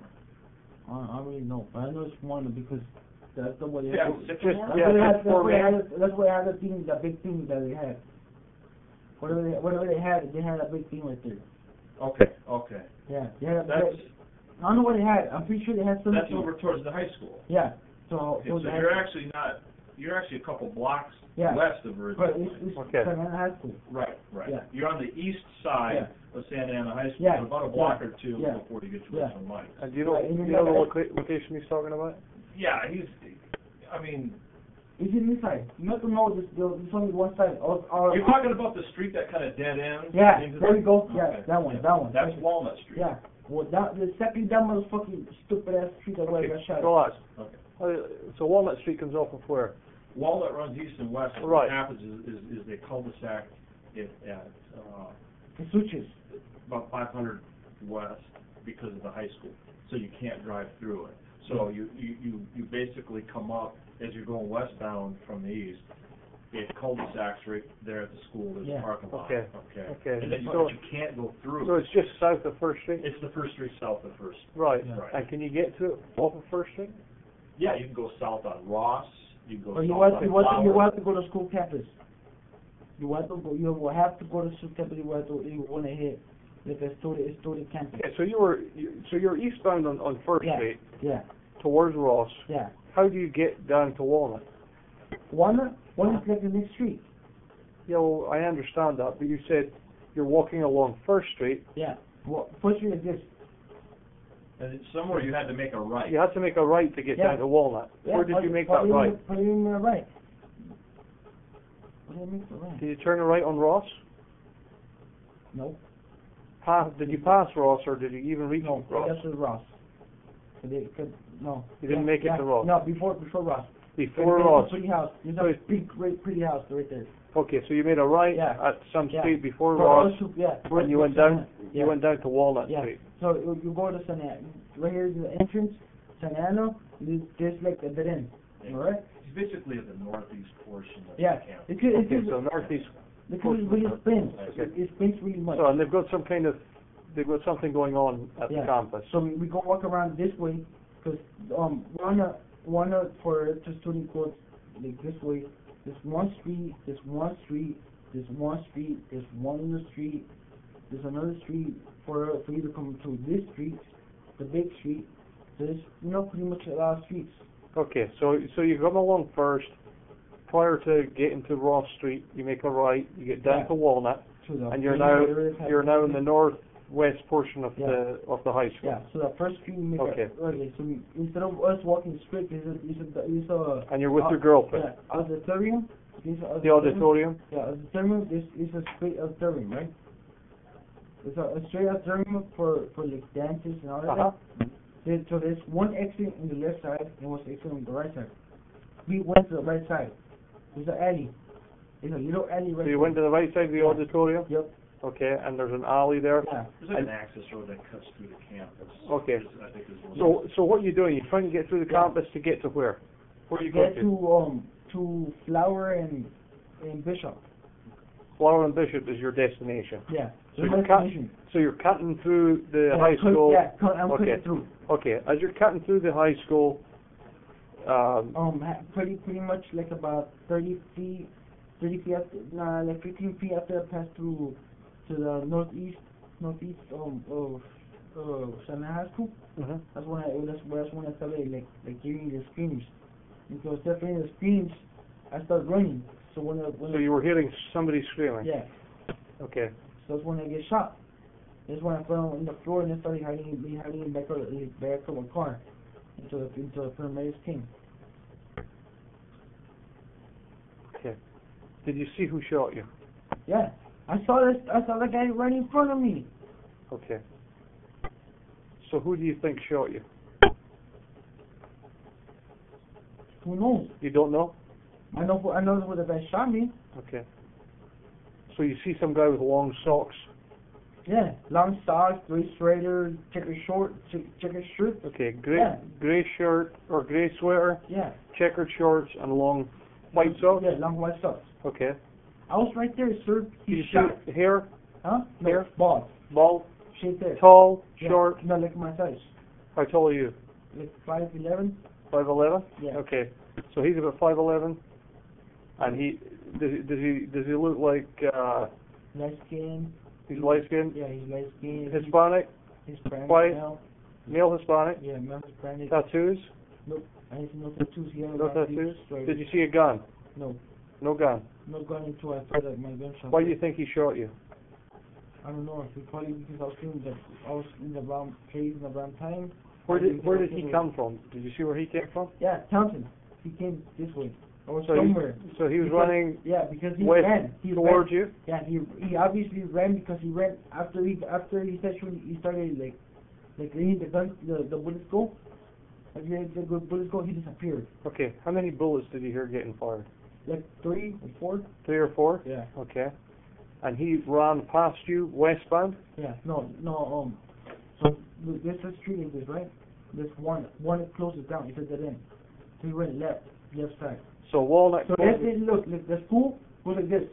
I, I don't really know, but I know it's one because that's the way they Yeah, had. Sycamore? That's Yeah, where they had, that's that's for where they me. had, that's where they had the thing, the big thing that they had. Whatever they, whatever they had, they had a big thing right there. Okay, okay. Yeah, they had a, That's, I don't know what they had. I'm pretty sure they had something. that's over towards the high school. Yeah. So, Okay, so so they you're had, actually not, you're actually a couple blocks Yeah. west of but Original it's, Mike's. it's Okay. Santa Ana High School. Right, right. Yeah. You're on the east side of Santa Ana High School, Yeah, about a block yeah, or two yeah, before you get to yeah. Original Mike's. And do you know, Right, and do you you know the got- loca- location he's talking about? Yeah, he's, I mean, It's in this side. You have to know this. There's only one side. Or, or, you're talking about the street that kind of dead ends? Yeah, into there the- you go. Yeah, Okay, that one, yeah. that one. That's Walnut Street. Yeah. Well, that, the second that motherfucking stupid ass street that where I got shot. Relax. Okay. Uh, So Walnut Street comes off of where? Walnut runs east and west. and Right. What happens is, is, is they cul-de-sac it at, uh, It switches. about five hundred west because of the high school, so you can't drive through it. So you, you, you, you basically come up, as you're going westbound from the east, it cul-de-sacs right there at the school, there's a Yeah. parking lot. Okay. Okay. Okay. And then you, So- but you can't go through. So it's just south of First Street? It's the first street south of First. Right. Yeah. Right. And can you get to it off of First Street? Yeah, you can go south on Ross, you can go Or south you on want, you want, to, you Flower. want to go to school campus. You want to go. You will have to go to school campus. You want to. You want to hit like a student, a student campus. Okay, so you were, you, so you're eastbound on, on First Yeah. Street Yeah. towards Ross. Yeah. How do you get down to Walnut? One, one is like the next street. Yeah, well, I understand that, but you said you're walking along First Street. Yeah. Well, first street is this. And it's somewhere you had to make a right. You had to make a right to get Yeah. down to Walnut. Yeah, Where did but- you make but that you right? make- But you make a right. What do you make the right? Did you turn a right on Ross? No. Pass, did you pass Ross, or did you even reach No, Ross? that's with Ross. But they could, no. You didn't Yeah, make it yeah. to Ross? No, before before Ross. Before There's Ross. a pretty house. There's So a it's- big, great, pretty house right there. Okay, so you made a right Yeah. at some Yeah. street before For Ross, us to- yeah. and you went Santa down. Ana. You Yeah. went down to Walnut Yeah. Street. So you, you go to Santa Ana. Right here is the entrance. Santa Ana. There's there's like a dead end. Yeah. All right. It's basically at the northeast portion of Yeah. the campus. It's it's Okay, just so northeast. because it really spins. Okay. It, it spins really much. So, and they've got some kind of, they've got something going on at Yeah. the campus. So we go walk around this way, because um, one uh, one uh, for to student courts like this way. There's one street. There's one street. There's one street. There's one in the street. there's another street for for you to come to this street, the big street. So there's you know pretty much a lot of streets. Okay, so so you come along first. Prior to getting to Ross Street, you make a right. You get down Yeah. to Walnut, To the and you're main now area type you're of now in the thing. northwest portion of Yeah. the of the high school. Yeah, so the first street you make Okay. a okay, so we, instead of us walking straight, there's a there's a, there's a And you're with uh, your girlfriend. Yeah, auditorium. There's a The auditorium. Yeah, auditorium. This is a straight auditorium, right? It's a, a straight auditorium for for like dances and all that. Uh-huh. There, so there's one exit on the left side and one exit on the right side. We went to the right side. There's an alley. There's a little alley right So you there. went to the right side of the Yeah. auditorium. Yep. Okay, and there's an alley there. Yeah. There's like And- an access road that cuts through the campus. Okay. Is- I think is one. So so what are you doing? You're trying to get through the Yeah. campus to get to where? Where are you going Get to? to um to Flower and and Bishop. Flower and Bishop is your destination. Yeah. So The you're, cut, destination. so you're cutting through the Yeah, high cut- school. Yeah, cut, I'm Okay. cutting through. Okay, as you're cutting through the high school, um, Um, ha- pretty pretty much like about thirty feet, thirty feet after, nah, like fifteen feet after I pass through to the northeast, northeast um of of San High School. mhm. That's when I that's, that's when I started like like giving the screams, because definitely the screams, I started running. So when I when so I, you were hearing somebody screaming. yeah, Okay. so that's when I get shot. That's when I fell on the floor and I started hiding, me hiding in back of the back of a car until the until the paramedics came. Okay. Did you see who shot you? Yeah, I saw this. I saw the guy right in front of me. Okay. So who do you think shot you? Who knows? You don't know? I know. Who, I know where the guy shot me. Okay. So you see some guy with long socks. Yeah, long socks, gray sweater, checker short, che- checker shirt. Okay, gray Yeah. gray shirt or gray sweater, Yeah. checkered shorts, and long white socks. Yeah, long white socks. Okay. I was right there, sir. Did He you shot. see hair, Huh? No, Hair? bald, bald, shaved hair. tall, Yeah. short? No, like my size, How tall are you? like five eleven. Five eleven. Yeah. Okay. So he's about five eleven, and he does he does he does he look like uh, Light skin. he's light skinned, Yeah, he's light skin. Hispanic, He's Hispanic. white? Now. male Hispanic, Yeah, male Hispanic. tattoos, Nope. I ain't no tattoos here. no tattoos. Did you see a gun? No. No gun. No gun until I felt like my gunshot. Why do you think he shot you? I don't know. If probably because I was in the I was in the wrong place in the wrong time. Where I think did where I was did he in- come from? Did you see where he came from? Yeah, Townsend. He came this way. Or So he, somewhere. so he was Because- running Yeah, because he west ran. He towards ran. you. Yeah, he he obviously ran because he ran after he after he sexually he started like like he the gun the the bullets go. Like he the good bullets go, he disappeared. Okay. How many bullets did you hear getting fired? Like three or four. Three or four? Yeah. Okay. And he ran past you westbound? Yeah. No no um. So th- there's a street like this, right? There's one one that closes down. It's at the end. So he went left left side. So Walnut. So let's say, look, look, the school goes like this.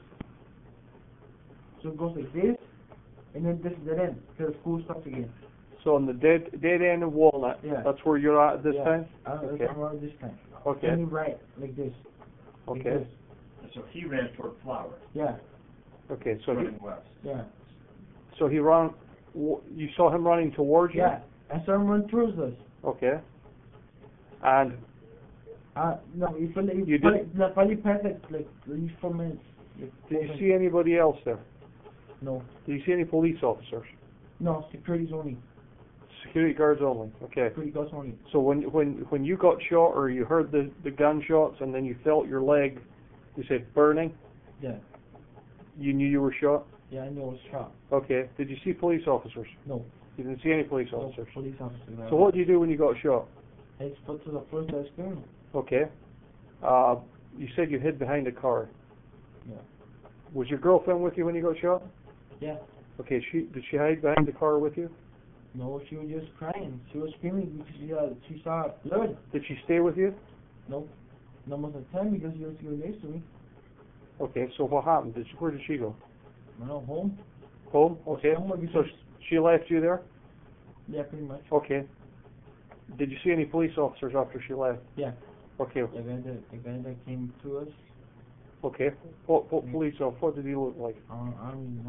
So it goes like this, and then this is the end, till the school stops again. So on the dead dead end of Walnut. Yeah. That's where you're at this yeah. time. Uh, Okay. That's around this time. Okay. Then you right, like this. Like Okay. this. So he ran toward Flower, Yeah, Okay. So he running west. yeah, so he ran. w- You saw him running towards you. yeah. And someone throws us. Okay. And Uh, no, you probably, You you probably, didn't- like, probably passed like, like at least four minutes. Like, did four you minutes. see anybody else there? No, Did you see any police officers? no, security's only. Security guards only. Okay. Security guards only. So when when when you got shot or you heard the the gunshots and then you felt your leg, you said burning. Yeah, You knew you were shot. yeah, I know it was shot. Okay. Did you see police officers? No, You didn't see any police no officers. police officer. So what did you do when you got shot? I just put to the first ice cream. Okay. Uh, you said you hid behind a car. Yeah. Was your girlfriend with you when you got shot? Yeah. Okay. She did she hide behind the car with you? No, she was just crying. She was screaming because she, uh, she saw blood. Did she stay with you? No, not most of the time because she was, she was next to me. Okay. So what happened? Did she, where did she go? I know, home. Home. Okay. Somewhere So because, sh- she left you there. yeah, pretty much. Okay. Did you see any police officers after she left? Yeah. Okay. The guy that the guy that came to us, Okay. What what Mm. police officer? What did he look like? I don't, I don't even know.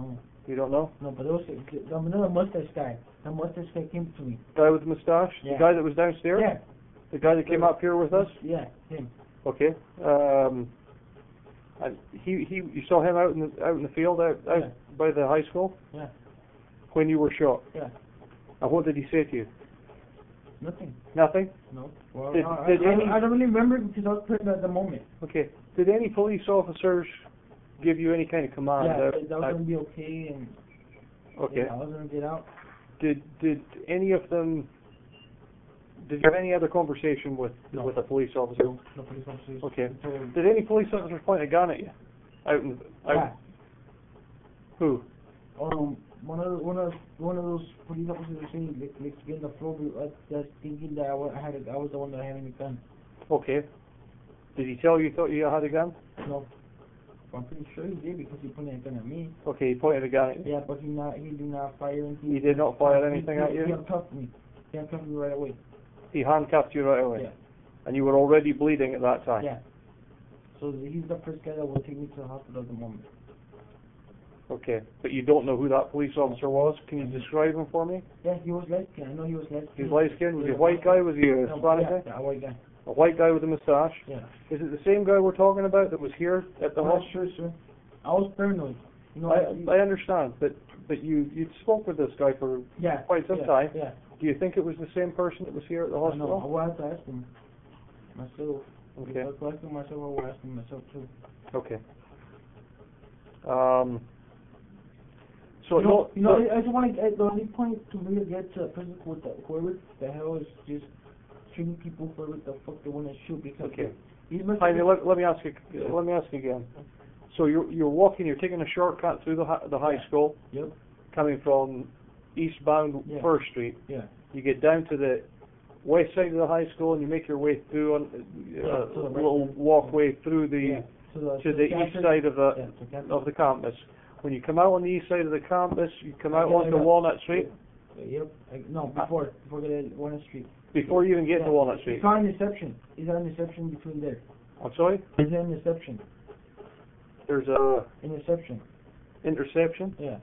You don't know? No, but there was a, another mustache guy. The mustache guy came to me. Guy with the moustache? Yeah. The guy that was downstairs? Yeah. The guy that came up here with us? Yeah, him. Okay. Um, and he, he, you saw him out in the, out in the field, out, out Yeah. by the high school? Yeah. When you were shot? Yeah. And what did he say to you? Nothing. Nothing? No. Well, Did- I, did I, any- I don't really remember because I was present at the moment. Okay. Did any police officers give you any kind of command? yeah, out- that, that was out- gonna be okay, and okay. yeah, I was gonna get out. Did did any of them? Did you have any other conversation with No. with a police officer? No, no police officers. Okay. So, Did any police officers point a gun at you? Out in out, yeah. Who? Um, one of the, one of one of those police officers was saying, like, like getting the floor, uh, that's thinking that I, wa- I had a, I was the one that had any gun. Okay. Did he tell you he thought you had a gun? No. I'm pretty sure he did because he pointed a gun at me. Okay, he pointed a gun at you. Yeah, but he not he did not fire anything. He did not fire He- anything he, at you? He handcuffed me. He handcuffed me right away. He handcuffed you right away. Yeah. And you were already bleeding at that time. Yeah. So he's the first guy that will take me to the hospital at the moment. Okay. But you don't know who that police officer was? Can you describe him for me? Yeah, he was light skinned. I know he was light He skinned. was light skinned? Was he a white guy? Was he a No, Hispanic yeah, guy? yeah, a white guy. A white guy with a moustache? Yeah. Is it the same guy we're talking about that was here at the I'm not hospital? sure, sir. I was paranoid. You know, I, I understand, but but you you spoke with this guy for yeah, quite some yeah, time. Yeah. Do you think it was the same person that was here at the I know. I hospital? will have to ask him myself. Okay. If I ask him myself, I will ask him myself too. Okay. Um. So you know, no, you know, no- I, I just want to. The only point to really get to a person with the, whoever the hell is just shooting people for what the fuck they want to shoot because Okay. he must. Jaime, let, let me ask you. Let me ask you again. So you're you're walking. You're taking a shortcut through the hi- the high Yeah. school, Yep. coming from eastbound Yeah. First Street. Yeah. You get down to the west side of the high school, and you make your way through on Yeah, uh, to the a right little side. walkway through the Yeah. To the, to the east campus. side of the Yeah, to campus. of the campus. When you come out on the east side of the campus, you come out Yeah, onto yeah. Walnut Street. Yep. I, no, before before getting Walnut Street. Before you even get Yeah. to Walnut Street. It's not an intersection. Is there an intersection between there? I'm sorry? Is there an intersection? There's a Intersection. interception. Yeah.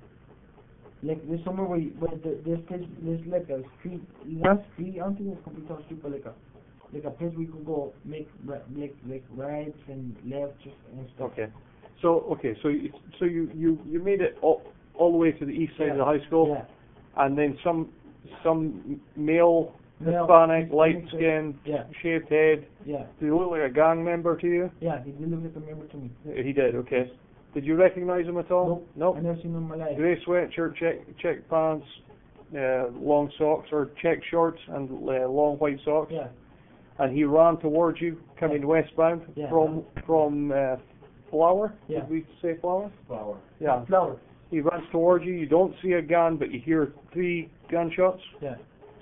Like there's somewhere where, you, where the, there's place, there's like a street, not street. I don't think it's complete on street, but like a like a place where you could go make ri- like like rights and lefts and stuff. Okay. So okay, so you, so you, you, you made it all, all the way to the east side of the high school, Yeah. and then some some male Male, Hispanic, Hispanic, light skinned, Yeah. shaved head. Yeah. Did he look like a gang member to you? Yeah. He did look like a member to me. He did. Okay. Did you recognize him at all? Nope. Nope. I never seen him in my life. Grey sweatshirt, check check pants, uh, long socks or check shorts and uh, long white socks. Yeah. And he ran towards you, coming Yeah. westbound Yeah. from from uh, Flower. Yeah. Did we say Flower? Flower. Yeah. Flower. He runs towards you. You don't see a gun, but you hear three gunshots, Yeah.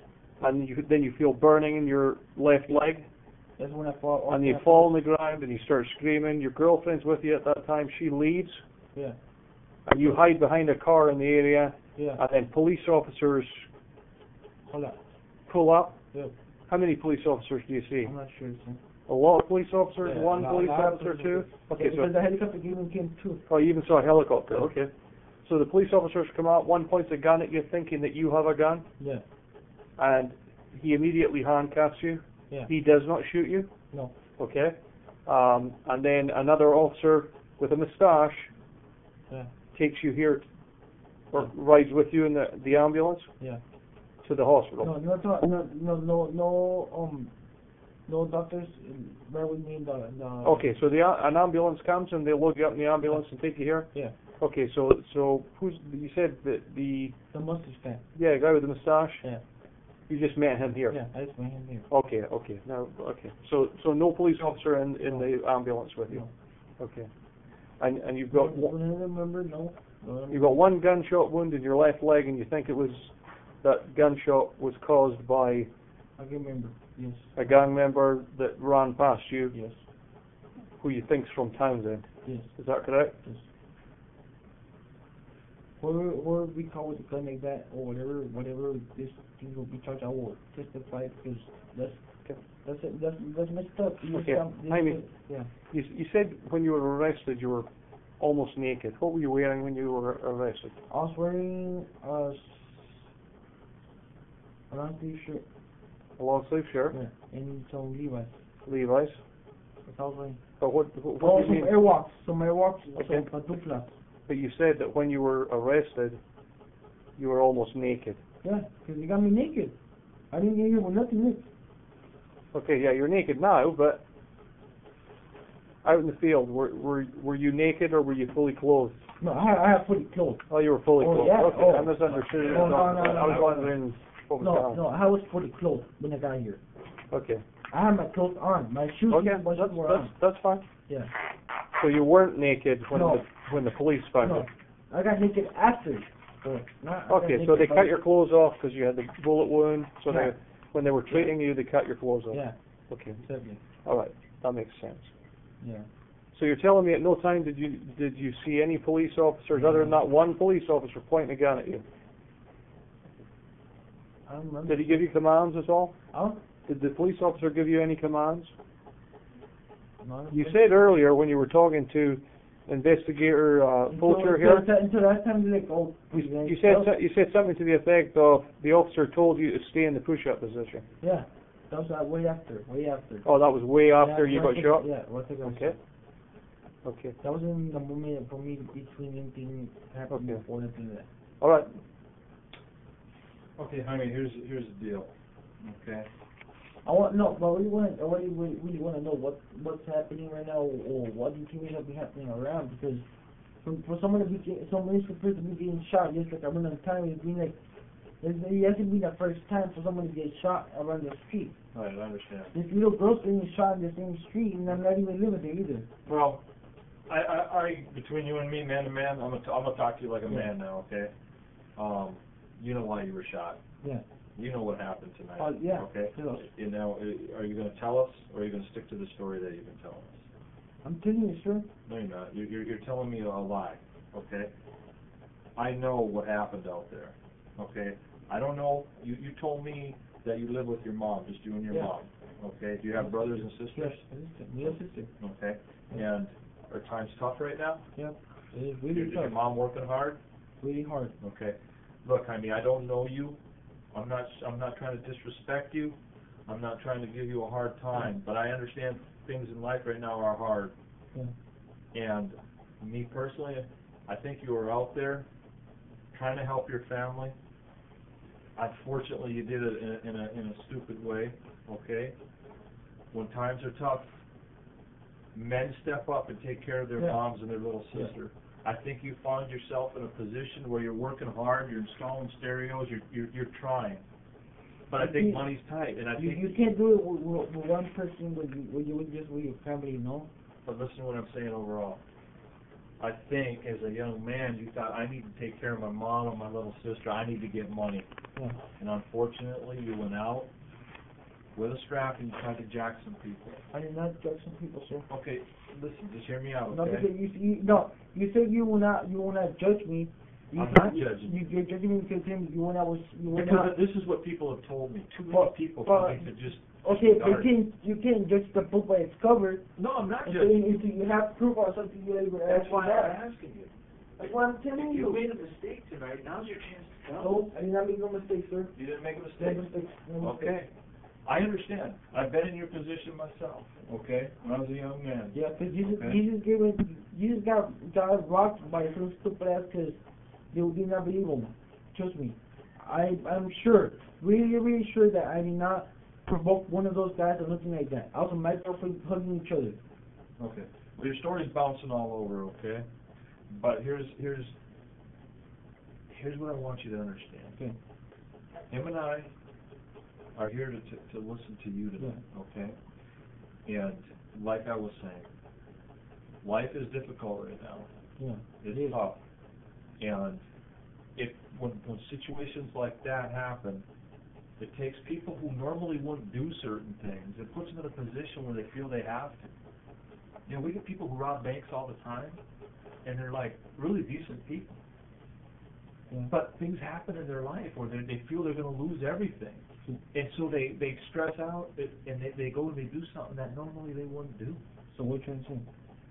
and you, then you feel burning in your left leg, That's when I fall. and you fall on the ground, and you start screaming. Your girlfriend's with you at that time. She leaves, Yeah. and you hide behind a car in the area, Yeah. and then police officers Hold on. pull up. Yeah. How many police officers do you see? I'm not sure, sir. A lot of police officers? Yeah, One a lot- police a lot of officer, police two? officers. Okay, Yeah, so because the helicopter even came too. oh, you even saw a helicopter. Okay. So the police officers come out. One points a gun at you, thinking that you have a gun, Yeah. and he immediately handcuffs you. Yeah. He does not shoot you. No. Okay. Um, and then another officer with a moustache Yeah. takes you here, or rides with you in the the ambulance Yeah. to the hospital. No, no, no, no, no, no, no, um, no doctors. Where we mean the, the. Okay, so the a- an ambulance comes and they load you up in the ambulance and take you here. Yeah. Okay, so so who's you said that the The mustache guy. yeah guy with the moustache? Yeah. You just met him here. Yeah. I just met him here. Okay, okay, now okay. So so no police officer in in the ambulance with you. No. Okay. And and you've got No, one- I don't remember. No. no you've got one gunshot wound in your left leg, and you think it was that gunshot was caused by I can remember. Yes. a gang member that ran past you, Yes. who you think's from Townsend. Yes. Is that correct? Yes. Whoever, whoever we call with a gun like that or whatever, whatever this thing will be charged, I will testify because that's Okay. that's that's that's messed up. You Okay. stop- this- Jaime. Yeah. You you said when you were arrested you were almost naked. What were you wearing when you were arrested? I was wearing a, s- a long sleeve shirt. A long sleeve shirt, Yeah, and some Levi's. Levi's. That's all I was wearing. But what, what, Oh, what do some you mean? Airwalks. Some Airwalks. Okay. Some pantuflas. But you said that when you were arrested, you were almost naked. Yeah, because you got me naked. I didn't get here with nothing, Nick. Okay, yeah, you're naked now, but out in the field, were were were you naked or were you fully clothed? No, I have, I have fully clothes. Oh, you were fully Oh, clothed. yeah, Okay, oh. I misunderstood. Oh, no, no, no, I was no. wondering what was No, going on. no, I was fully clothed when I got here. Okay. I had my clothes on. My shoes Okay, my that's shoes were that's on. that's fine. Yeah. So you weren't naked when No. the when the police found No, you. I got naked after. But not, I got Okay, naked so they by- cut your clothes off because you had the bullet wound. So Yeah. they when they were treating you, they cut your clothes off. Yeah, Okay. exactly. All right, that makes sense. Yeah. So you're telling me at no time did you did you see any police officers other than that one police officer pointing a gun at you? I don't remember. Did he give you commands at all? Oh? Did the police officer give you any commands? No, I don't You think- said earlier when you were talking to investigator uh, Until- Fulcher until here, that- Until that time, they're like, oh, you, please, man, you said tell- so- you said something to the effect of the officer told you to stay in the push-up position. Yeah, that was uh, way after, way after. Oh, that was way after Yeah, you right got there- shot. Yeah, right there. Okay. Okay. That was in the moment for me between anything happening Okay. before anything that. All right. Okay, Jaime, here's, here's the deal, okay? I want no, but we want, I really, really, really want to know what what's happening right now, or what do you think might be happening around? Because for, for someone to be get, someone is supposed to be getting shot, just like around the time, it's been like, it's, it hasn't been the first time for someone to get shot around the street. All right, I understand. This little girl's getting shot in the same street, and I'm not even living there either. Well, I, I, I, between you and me, man to man, I'm gonna, t- I'm gonna talk to you like a Yeah. man now, okay? Um, you know why you were shot. Yeah. You know what happened tonight. Uh, yeah, Okay? yeah. You know, uh, are you gonna tell us, or are you gonna stick to the story that you've been telling us? I'm telling you, sir. No, you're not. You're, you're, you're telling me a lie, okay? I know what happened out there, okay? I don't know, you, you told me that you live with your mom, just you and your Yeah. mom, okay? Do you have brothers and sisters? Yes, sister. Yes, sister. Okay, and are times tough right now? Yeah. It is Is really your tough. mom working hard? Really hard. Okay. Look, I mean, I don't know you. I'm not, I'm not trying to disrespect you. I'm not trying to give you a hard time, but I understand things in life right now are hard. Yeah. And me personally, I think you were out there trying to help your family. Unfortunately, you did it in a, in a, in a stupid way, okay? When times are tough, men step up and take care of their Yeah. moms and their little Yeah. sister. I think you find yourself in a position where you're working hard, you're installing stereos, you're, you're, you're trying. But I You think can't- money's tight, and I You, think, you can't do it with, with, with one person, with you, with you, with just with your family, you know? but listen to what I'm saying overall. I think as a young man, you thought, I need to take care of my mom and my little sister, I need to get money. Yeah. And unfortunately, you went out with a strap and you tried to jack some people. I did not judge some people, sir. Okay, listen, just hear me out, No, because okay? you, you, no, you said you will not, you will not judge me. You I'm said- not judging You, you're judging me because Tim, you when I was, you when Because I, this is what people have told me, too many But- people but- for me to just okay, but you disregard. can't, you can't judge the book by its cover. No, I'm not Until judging. you, until you have proof or something you even That's why I'm that. asking you. That's why I'm telling You you. made a mistake tonight, now's your chance to tell. No, I did not make no mistake, sir. You didn't make a No mistake? mistake. No mistake. Okay. I understand. I've been in your position myself, okay, when I was a young man. Yeah, because you just, Okay. you just gave it, you just got, got rocked by some stupid ass because they did not believe him. Trust me. I, I'm sure, really, really sure that I did not provoke one of those guys or nothing like that. I was a my girlfriend hugging each other. Okay. Well, your story's bouncing all over, okay? But here's, here's, here's what I want you to understand. Okay. Him and I are here to, to, to listen to you tonight, okay? And like I was saying, life is difficult right now. Yeah. It's it is. tough. And if, when, when situations like that happen, it takes people who normally wouldn't do certain things, it puts them in a position where they feel they have to. You know, we get people who rob banks all the time, and they're like really decent people. Yeah. But things happen in their life where they, they feel they're going to lose everything. And so they, they stress out, and they, they go and they do something that normally they wouldn't do. So what you trying to say?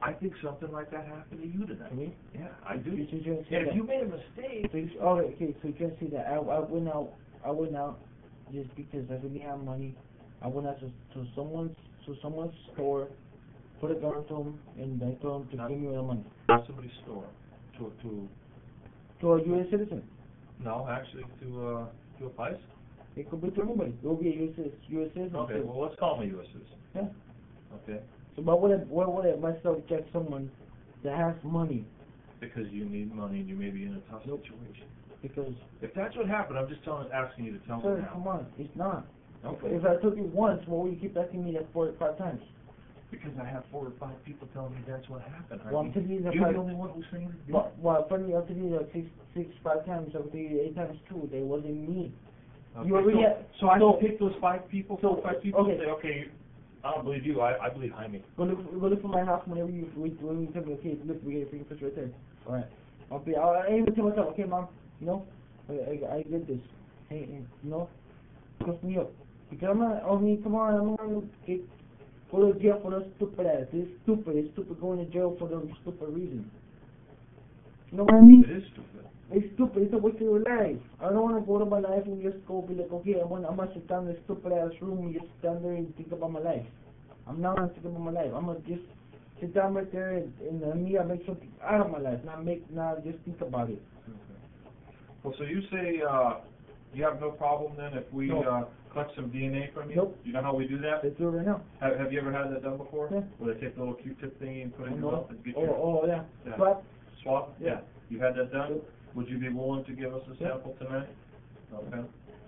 I think something like that happened to you tonight. To me? Yeah, I do. You- you didn't say And if that. you made a mistake, So you, oh, okay, so you can see that I, I went out, I went out just because I didn't have money. I went out to, to someone's, to someone's store, put a gun to him, and I told him to Not- give me the money. somebody's store, to, to, To a U S citizen. no, actually to, uh, to a place? It could be to anybody. It will be a U S citizen. U S citizen. Okay, well, let's call him a U S citizen. Yeah. Okay? So why would I, why would I myself check someone that has money? Because you need money and you may be in a tough Nope. situation. Because, If that's what happened, I'm just telling, asking you to tell me sir, now. come on, it's not. Okay. If I took it once, why would you keep asking me that four or five times? Because I have four or five people telling me that's what happened. Well, I'm Heidi. telling you that You're five- the only one who's saying it. Well, well, funny, I'll tell you like six, six, five times, I'll tell you eight times too, they wasn't me. Okay, You already so- had- So I so- can pick those five people, so, four or five people, and okay. say, okay, I don't believe you, I, I believe Jaime. Go look, go look for my house whenever you, when when you tell me, okay, look, we got a freaking picture right there. Alright. I'll be, I'll, I even tell myself, okay, mom, you know, I, I, I did this. Hey, hey, you know, trust me up. Because I'm not, I mean, come on, I'm not gonna get, go to jail for those stupid ass. It's stupid, it's stupid going to jail for those stupid reasons. You know what I mean? It is stupid. It's stupid, it's a waste of your life. I don't wanna go to my life and just go be like, okay, I'm gonna, I'm gonna sit down in this stupid ass room and just stand there and think about my life. I'm not gonna think about my life. I'm gonna just sit down right there and, and uh, me, I make something out of my life, not make, not just think about it. Well, so you say, uh, you have no problem then if we, No. uh, collect some D N A from you? Nope. You know how we do that? Let's do it right now. Have, have you ever had that done before? Yeah. Where they take the little Q-tip thingy and put it in your Oh, mouth and get oh, your oh, yeah. Yeah. Swap. swab? Yeah. You had that done? Yep. Would you be willing to give us a Yeah. sample tonight? Okay.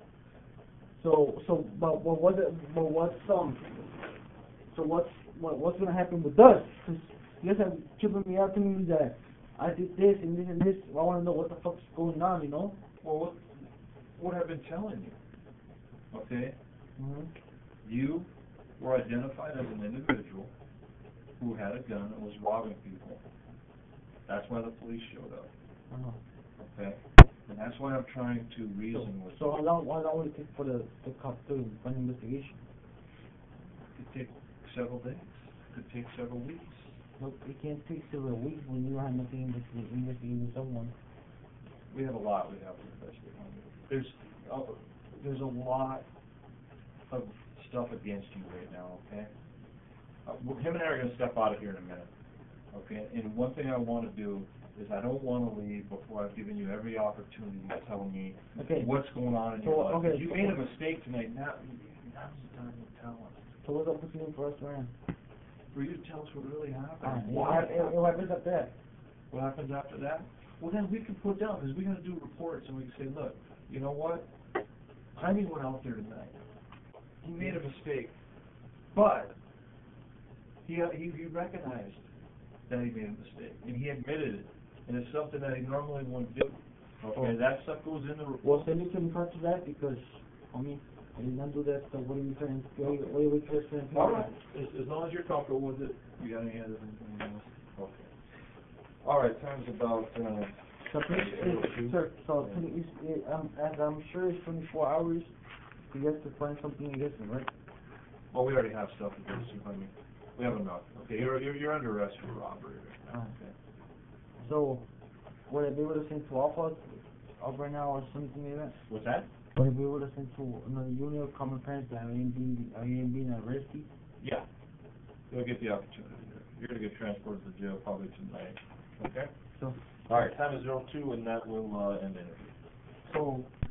So, so, but, but what, but what's, um, so what's, what, what's gonna happen with us? Cause you guys are chipping me out telling me that I did this and this and this. I wanna know what the fuck's going on, you know? Well, what, what I've been telling you, okay? Mm-hmm. You were identified as an individual who had a gun and was robbing people. That's why the police showed up, Uh-huh. okay? And that's why I'm trying to reason with So you. how long, how long will it take for the, the cop to run an investigation? It could take several days, it could take several weeks. Look, it can't take several weeks when you have nothing investigating, investigating someone. We have a lot we have to investigate on. There's, uh, there's a lot of stuff against you right now, okay? Uh, well, him and I are gonna step out of here in a minute, okay? And one thing I wanna do is I don't wanna leave before I've given you every opportunity to tell me Okay. what's going on in So, your life. okay, If you so- made a mistake tonight, now, now's the time to tell us. So what's the opportunity for us to run? For you to tell us what really happened. Uh, Why and, and, and what happens after that? What happens after that? Well, then we can put down, because we gotta do reports, and we can say, look, you know what? Jaime went out there tonight. He made a mistake, but he, he, he recognized that he made a mistake, and he admitted it, and it's something that he normally wouldn't do. Okay, Oh. that stuff goes in the report. Well, send me to front of that because, I mean, I did not do that, so what are you trying, what are you, what are you trying to? All right, as, as long as you're comfortable with it, you got any other anything else? Okay. All right, time's about, uh, So please, sir, so please, uh, um, as I'm sure it's twenty-four hours, you guys to find something against him, right? well, we already have stuff against you, Jaime. We have enough. Okay, you're, you're, you're under arrest for robbery right now, okay? So, would I be able to send to Alpha, up right now or something like that? What's that? Would I be able to send to another unit of common parents that I ain't being, I ain't being arrested? Yeah. You'll get the opportunity. You're gonna get transported to jail probably tonight, okay? So, All right, time is zero two, and that will, uh, end the interview. so,